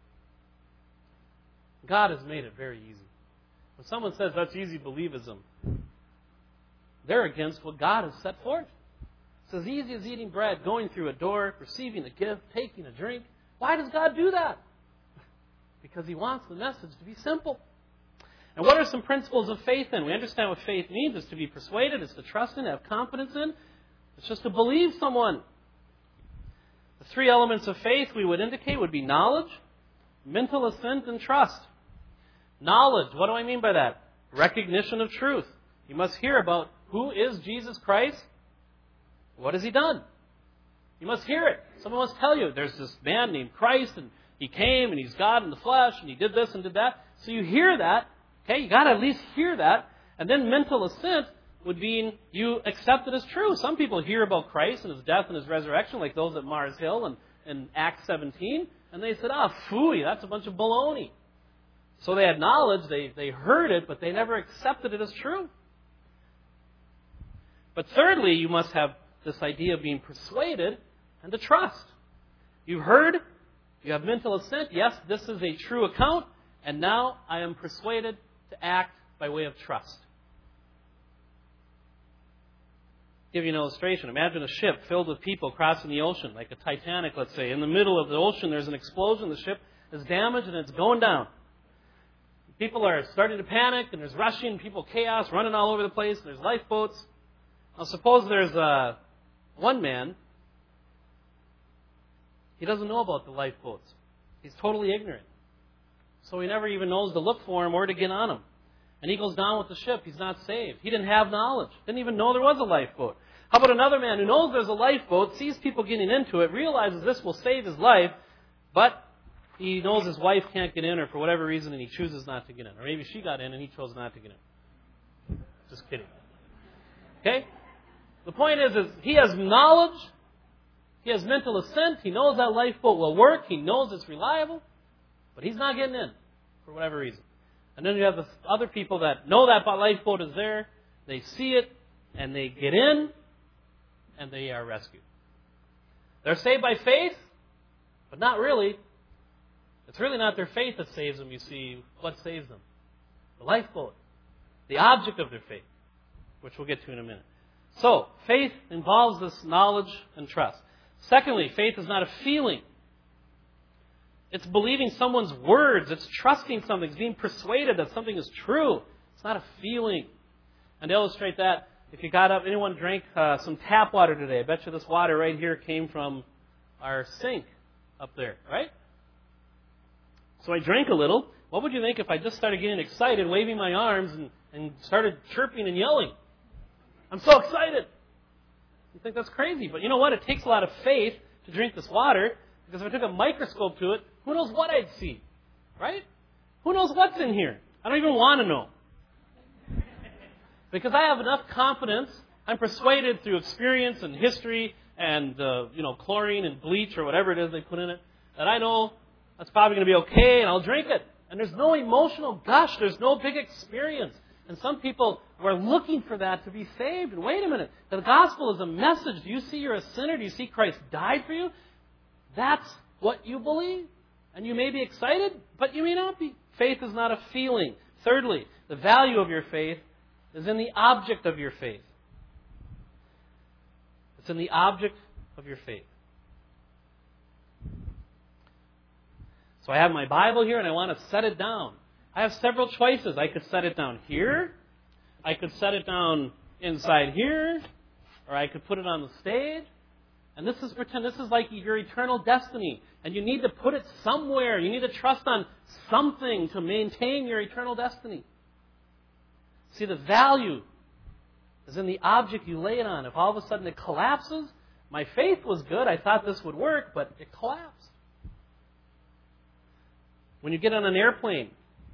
God has made it very easy. When someone says that's easy believism, they're against what God has set forth. It's as easy as eating bread, going through a door, receiving a gift, taking a drink. Why does God do that? Because He wants the message to be simple. And what are some principles of faith then? We understand what faith means. It's to be persuaded. It's to trust in, have confidence in. It's just to believe someone. The three elements of faith we would indicate would be knowledge, mental assent, and trust. Knowledge, what do I mean by that? Recognition of truth. You must hear about who is Jesus Christ. What has He done? You must hear it. Someone must tell you, there's this man named Christ, and He came, and He's God in the flesh, and He did this and did that. So you hear that. Okay, you got to at least hear that. And then mental assent would mean you accept it as true. Some people hear about Christ and His death and His resurrection, like those at Mars Hill and in Acts 17, and they said, phooey, that's a bunch of baloney. So they had knowledge, they heard it, but they never accepted it as true. But thirdly, you must have this idea of being persuaded and to trust. You've heard, you have mental assent, yes, this is a true account, and now I am persuaded to act by way of trust. Give you an illustration. Imagine a ship filled with people crossing the ocean, like a Titanic, let's say. In the middle of the ocean, there's an explosion. The ship is damaged and it's going down. People are starting to panic and there's rushing, people chaos, running all over the place. And there's lifeboats. Now suppose there's one man. He doesn't know about the lifeboats. He's totally ignorant. So he never even knows to look for them or to get on them. And he goes down with the ship. He's not saved. He didn't have knowledge. Didn't even know there was a lifeboat. How about another man who knows there's a lifeboat, sees people getting into it, realizes this will save his life, but he knows his wife can't get in, or for whatever reason, and he chooses not to get in. Or maybe she got in and he chose not to get in. Just kidding. Okay? The point is he has knowledge. He has mental assent. He knows that lifeboat will work. He knows it's reliable. But he's not getting in for whatever reason. And then you have the other people that know that lifeboat is there. They see it, and they get in, and they are rescued. They're saved by faith, but not really. It's really not their faith that saves them, you see. What saves them? The lifeboat. The object of their faith, which we'll get to in a minute. So, faith involves this knowledge and trust. Secondly, faith is not a feeling. It's believing someone's words. It's trusting something. It's being persuaded that something is true. It's not a feeling. And to illustrate that, if you got up, anyone drank some tap water today? I bet you this water right here came from our sink up there, right? So I drank a little. What would you think if I just started getting excited, waving my arms, and started chirping and yelling? I'm so excited. You think that's crazy. But you know what? It takes a lot of faith to drink this water, because if I took a microscope to it, who knows what I'd see, right? Who knows what's in here? I don't even want to know. Because I have enough confidence, I'm persuaded through experience and history and chlorine and bleach or whatever it is they put in it, that I know that's probably going to be okay, and I'll drink it. And there's no emotional gush. There's no big experience. And some people were looking for that to be saved. And wait a minute. The gospel is a message. Do you see you're a sinner? Do you see Christ died for you? That's what you believe. And you may be excited, but you may not be. Faith is not a feeling. Thirdly, the value of your faith is in the object of your faith. It's in the object of your faith. So I have my Bible here and I want to set it down. I have several choices. I could set it down here. I could set it down inside here. Or I could put it on the stage. And this is like your eternal destiny. And you need to put it somewhere. You need to trust on something to maintain your eternal destiny. See, the value is in the object you lay it on. If all of a sudden it collapses, my faith was good. I thought this would work, but it collapsed. When you get on an airplane,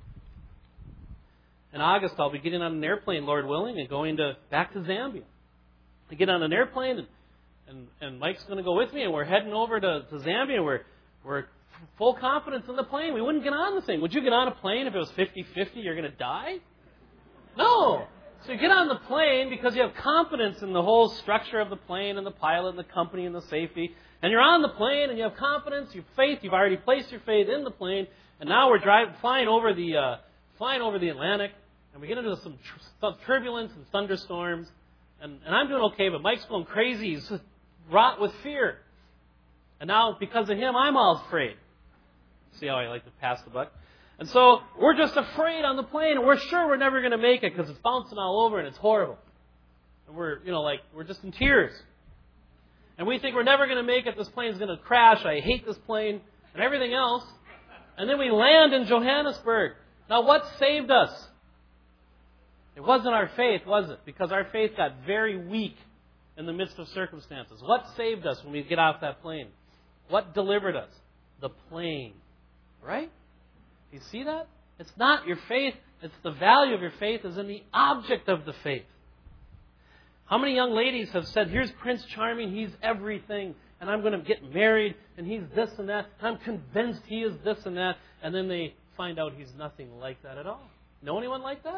in August I'll be getting on an airplane, Lord willing, and going back to Zambia. I get on an airplane, and Mike's going to go with me, and we're heading over to Zambia. We're full confidence in the plane. We wouldn't get on the thing. Would you get on a plane if it was 50-50, you're going to die? No. So you get on the plane because you have confidence in the whole structure of the plane and the pilot and the company and the safety. And you're on the plane and you have confidence, you have faith. You've already placed your faith in the plane. And now we're flying over the Atlantic, and we get into some turbulence and thunderstorms. And I'm doing okay, but Mike's going crazy. He's just wrought with fear. And now, because of him, I'm all afraid. See how I like to pass the buck? And so we're just afraid on the plane, and we're sure we're never going to make it because it's bouncing all over and it's horrible. And we're just in tears. And we think we're never going to make it. This plane's going to crash. I hate this plane and everything else. And then we land in Johannesburg. Now, what saved us? It wasn't our faith, was it? Because our faith got very weak in the midst of circumstances. What saved us when we get off that plane? What delivered us? The plane. Right? You see that? It's not your faith. It's the value of your faith is in the object of the faith. How many young ladies have said, here's Prince Charming, he's everything, and I'm going to get married, and he's this and that. I'm convinced he is this and that. And then they find out he's nothing like that at all. Know anyone like that?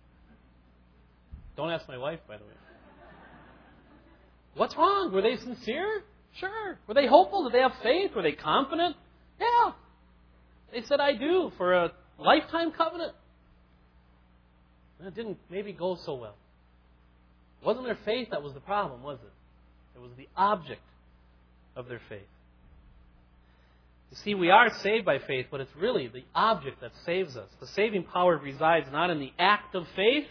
Don't ask my wife, by the way. What's wrong? Were they sincere? Sure. Were they hopeful? Did they have faith? Were they confident? Yeah. They said, I do, for a lifetime covenant. And it didn't maybe go so well. It wasn't their faith that was the problem, was it? It was the object of their faith. You see, we are saved by faith, but it's really the object that saves us. The saving power resides not in the act of faith,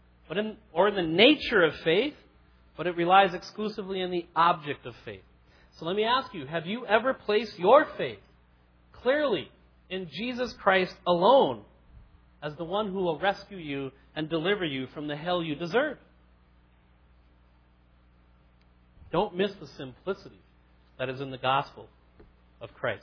or in the nature of faith, but it relies exclusively in the object of faith. So let me ask you, have you ever placed your faith clearly in Jesus Christ alone as the one who will rescue you and deliver you from the hell you deserve? Don't miss the simplicity that is in the gospel of Christ.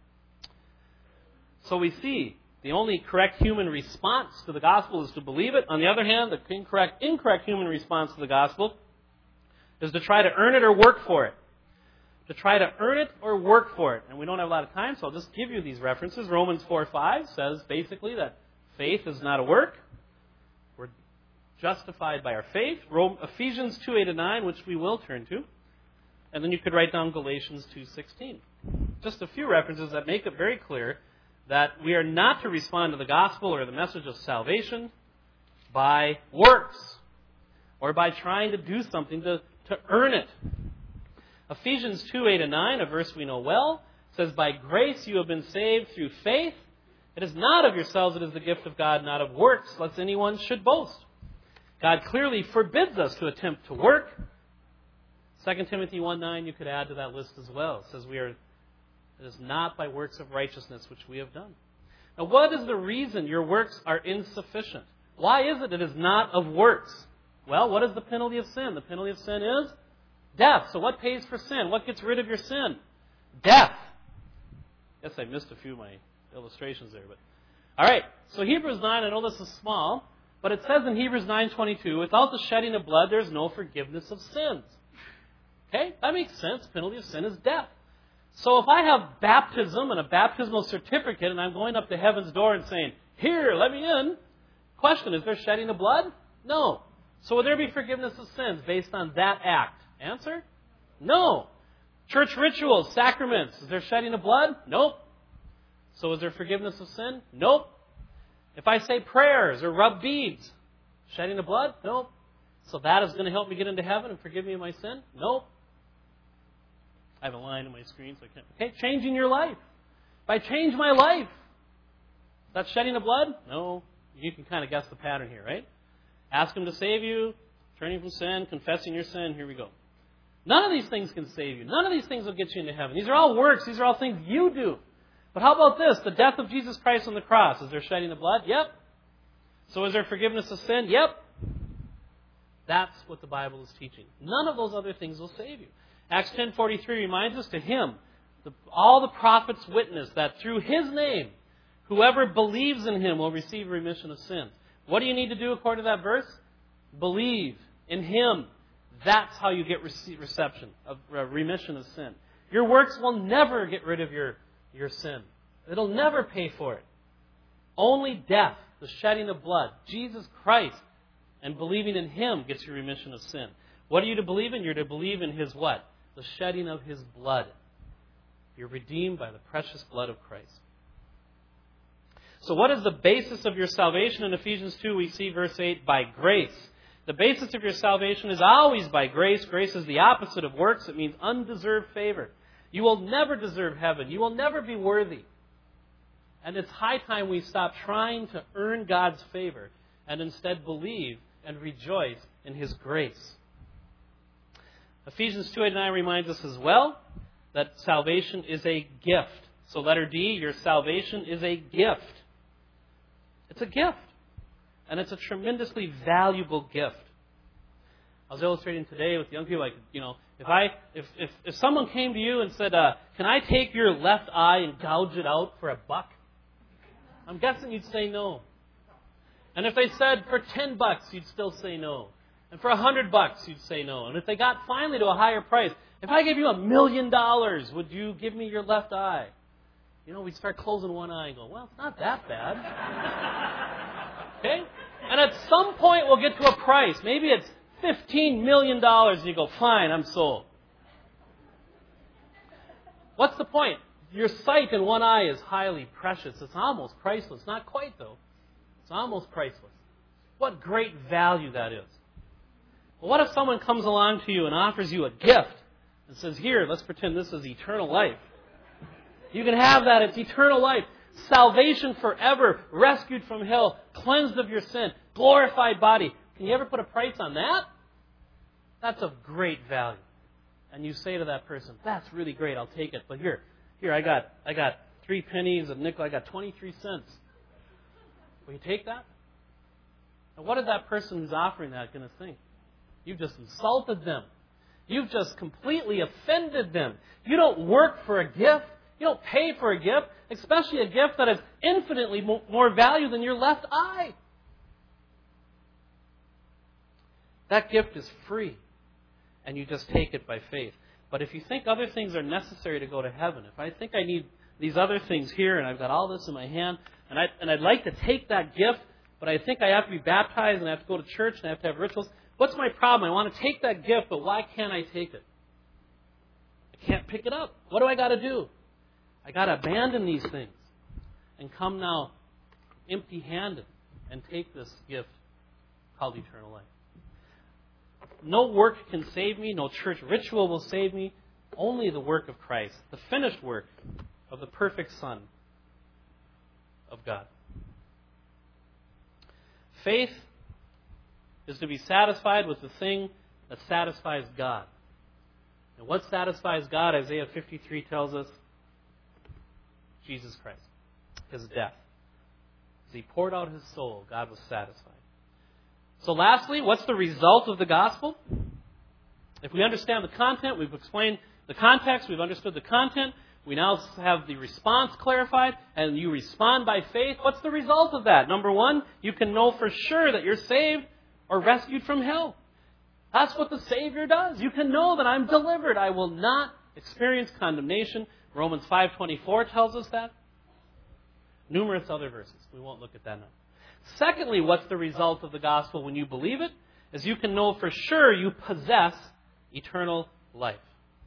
So we see the only correct human response to the gospel is to believe it. On the other hand, the incorrect human response to the gospel is to try to earn it or work for it. To try to earn it or work for it. And we don't have a lot of time, so I'll just give you these references. Romans 4:5 says basically that faith is not a work. We're justified by our faith. Ephesians 2:8-9, which we will turn to. And then you could write down Galatians 2:16. Just a few references that make it very clear that we are not to respond to the gospel or the message of salvation by works or by trying to do something to earn it. Ephesians 2:8-9, a verse we know well, says, "By grace you have been saved through faith. It is not of yourselves, it is the gift of God, not of works, lest anyone should boast." God clearly forbids us to attempt to work. 2 Timothy 1:9 you could add to that list as well. It says it is not by works of righteousness which we have done. Now what is the reason your works are insufficient? Why is it is not of works? Well, what is the penalty of sin? The penalty of sin is death. So what pays for sin? What gets rid of your sin? Death. Guess I missed a few of my illustrations there. But all right, so Hebrews 9, I know this is small, but it says in Hebrews 9:22, without the shedding of blood, there is no forgiveness of sins. Okay, that makes sense. The penalty of sin is death. So if I have baptism and a baptismal certificate and I'm going up to heaven's door and saying, "Here, let me in," question, is there shedding of blood? No. So would there be forgiveness of sins based on that act? Answer? No. Church rituals, sacraments, is there shedding of blood? Nope. So is there forgiveness of sin? Nope. If I say prayers or rub beads, shedding of blood? Nope. So that is going to help me get into heaven and forgive me of my sin? Nope. I have a line on my screen, so I can't. Okay, changing your life. If I change my life, is that shedding of blood? No. You can kind of guess the pattern here, right? Ask Him to save you, turning from sin, confessing your sin, here we go. None of these things can save you. None of these things will get you into heaven. These are all works. These are all things you do. But how about this? The death of Jesus Christ on the cross. Is there shedding of blood? Yep. So is there forgiveness of sin? Yep. That's what the Bible is teaching. None of those other things will save you. Acts 10:43 reminds us, to Him, all the prophets witness that through His name, whoever believes in Him will receive remission of sins. What do you need to do according to that verse? Believe in Him. That's how you get reception of remission of sin. Your works will never get rid of your sin. It'll never pay for it. Only death, the shedding of blood, Jesus Christ, and believing in Him gets you remission of sin. What are you to believe in? You're to believe in His what? The shedding of His blood. You're redeemed by the precious blood of Christ. So what is the basis of your salvation? In Ephesians 2, we see verse 8, by grace. The basis of your salvation is always by grace. Grace is the opposite of works. It means undeserved favor. You will never deserve heaven. You will never be worthy. And it's high time we stop trying to earn God's favor and instead believe and rejoice in His grace. Ephesians 2:8-9 reminds us as well that salvation is a gift. So letter D, your salvation is a gift. It's a gift. And it's a tremendously valuable gift. I was illustrating today with young people, like, if someone came to you and said, can I take your left eye and gouge it out for $1? I'm guessing you'd say no. And if they said for $10, you'd still say no. And for $100, you'd say no. And if they got finally to a higher price, if I gave you $1 million, would you give me your left eye? We'd start closing one eye and go, well, it's not that bad. Okay? And at some point, we'll get to a price. Maybe it's $15 million, and you go, fine, I'm sold. What's the point? Your sight in one eye is highly precious. It's almost priceless. Not quite, though. It's almost priceless. What great value that is. Well, what if someone comes along to you and offers you a gift and says, here, let's pretend this is eternal life. You can have that. It's eternal life. Salvation forever. Rescued from hell. Cleansed of your sin. Glorified body. Can you ever put a price on that? That's of great value. and you say to that person, that's really great, I'll take it, but here, I got 3 pennies, a nickel, I got 23 cents. Will you take that? And what is that person who's offering that going to think? You've just insulted them. You've just completely offended them. You don't work for a gift. You don't pay for a gift, especially a gift that has infinitely more value than your left eye. That gift is free, and you just take it by faith. But if you think other things are necessary to go to heaven, if I think I need these other things here, and I've got all this in my hand, and I'd like to take that gift, but I think I have to be baptized, and I have to go to church, and I have to have rituals, what's my problem? I want to take that gift, but why can't I take it? I can't pick it up. What do I got to do? I got to abandon these things and come now empty-handed and take this gift called eternal life. No work can save me. No church ritual will save me. Only the work of Christ, the finished work of the perfect Son of God. Faith is to be satisfied with the thing that satisfies God. And what satisfies God, Isaiah 53 tells us, Jesus Christ, His death. As He poured out His soul, God was satisfied. So lastly, what's the result of the gospel? If we understand the content, we've explained the context, we've understood the content, we now have the response clarified, and you respond by faith. What's the result of that? Number one, you can know for sure that you're saved or rescued from hell. That's what the Savior does. You can know that I'm delivered. I will not experience condemnation. Romans 5:24 tells us that. Numerous other verses. We won't look at that now. Secondly, what's the result of the gospel when you believe it? Is you can know for sure you possess eternal life.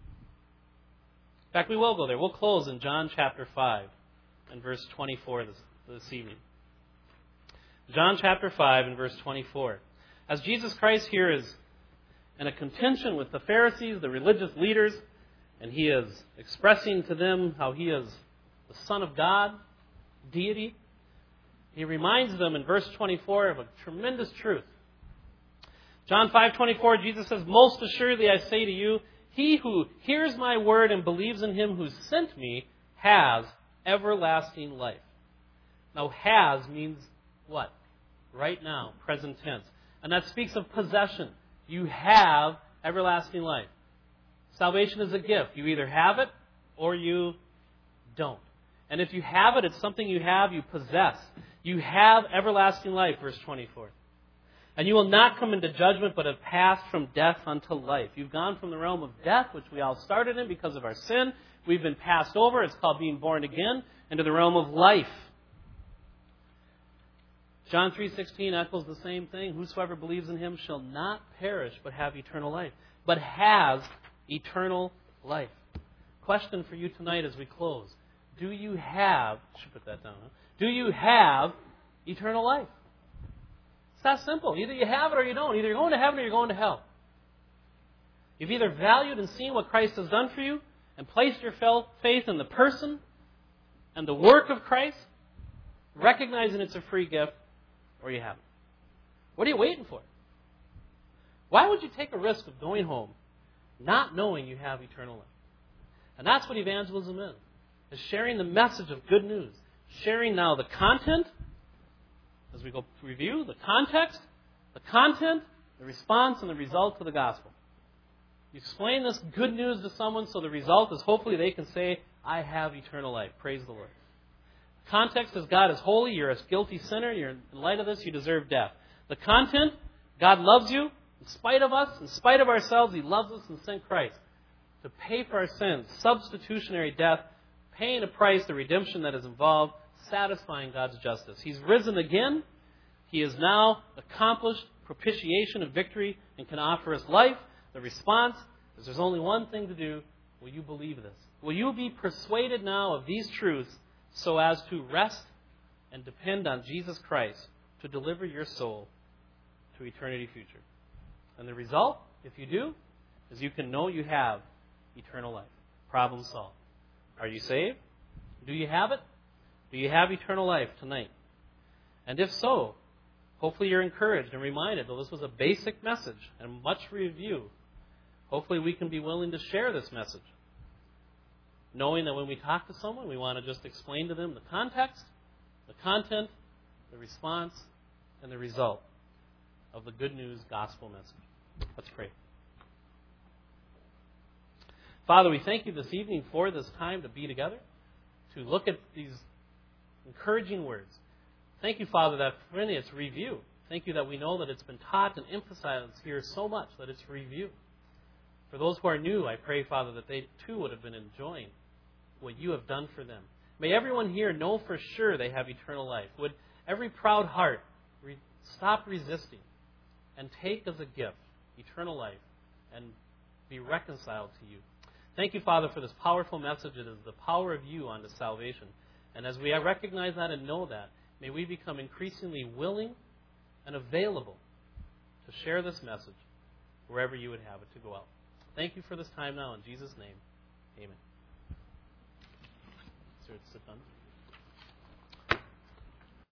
In fact, we will go there. We'll close in John chapter 5 and verse 24 this evening. John chapter 5 and verse 24. As Jesus Christ here is in a contention with the Pharisees, the religious leaders, and He is expressing to them how He is the Son of God, deity, He reminds them in verse 24 of a tremendous truth. John 5:24, Jesus says, most assuredly I say to you, he who hears my word and believes in Him who sent me has everlasting life. Now, has means what? Right now, present tense. And that speaks of possession. You have everlasting life. Salvation is a gift. You either have it or you don't. And if you have it, it's something you have, you possess. You have everlasting life, verse 24. And you will not come into judgment, but have passed from death unto life. You've gone from the realm of death, which we all started in because of our sin. We've been passed over. It's called being born again, into the realm of life. John 3:16 echoes the same thing. Whosoever believes in Him shall not perish, but have eternal life. But has eternal life. Question for you tonight as we close. Do you have, I should put that down, huh? Do you have eternal life? It's that simple. Either you have it or you don't. Either you're going to heaven or you're going to hell. You've either valued and seen what Christ has done for you and placed your faith in the person and the work of Christ, recognizing it's a free gift, or you haven't. What are you waiting for? Why would you take a risk of going home not knowing you have eternal life? And that's what evangelism is sharing the message of good news. Sharing now the content, as we go review, the context, the content, the response, and the result of the gospel. You explain this good news to someone so the result is hopefully they can say, I have eternal life. Praise the Lord. Context is God is holy. You're a guilty sinner. You're in light of this, you deserve death. The content, God loves you in spite of us, in spite of ourselves. He loves us and sent Christ to pay for our sins, substitutionary death, paying a price, the redemption that is involved, satisfying God's justice. He's risen again. He has now accomplished propitiation and victory and can offer us life. The response is there's only one thing to do. Will you believe this? Will you be persuaded now of these truths so as to rest and depend on Jesus Christ to deliver your soul to eternity future? And the result, if you do, is you can know you have eternal life. Problem solved. Are you saved? Do you have it? Do you have eternal life tonight? And if so, hopefully you're encouraged and reminded, though this was a basic message and much review, Hopefully we can be willing to share this message, knowing that when we talk to someone, we want to just explain to them the context, the content, the response, and the result of the good news gospel message. Let's pray. Father, we thank you this evening for this time to be together, to look at these encouraging words. Thank you, Father, that for many it's review. Thank you that we know that it's been taught and emphasized here so much that it's review. For those who are new, I pray, Father, that they too would have been enjoying what you have done for them. May everyone here know for sure they have eternal life. Would every proud heart stop resisting and take as a gift eternal life and be reconciled to you. Thank you, Father, for this powerful message. It is the power of you unto salvation. And as we recognize that and know that, may we become increasingly willing and available to share this message wherever you would have it to go out. Thank you for this time now. In Jesus' name, amen. Sir, sit down.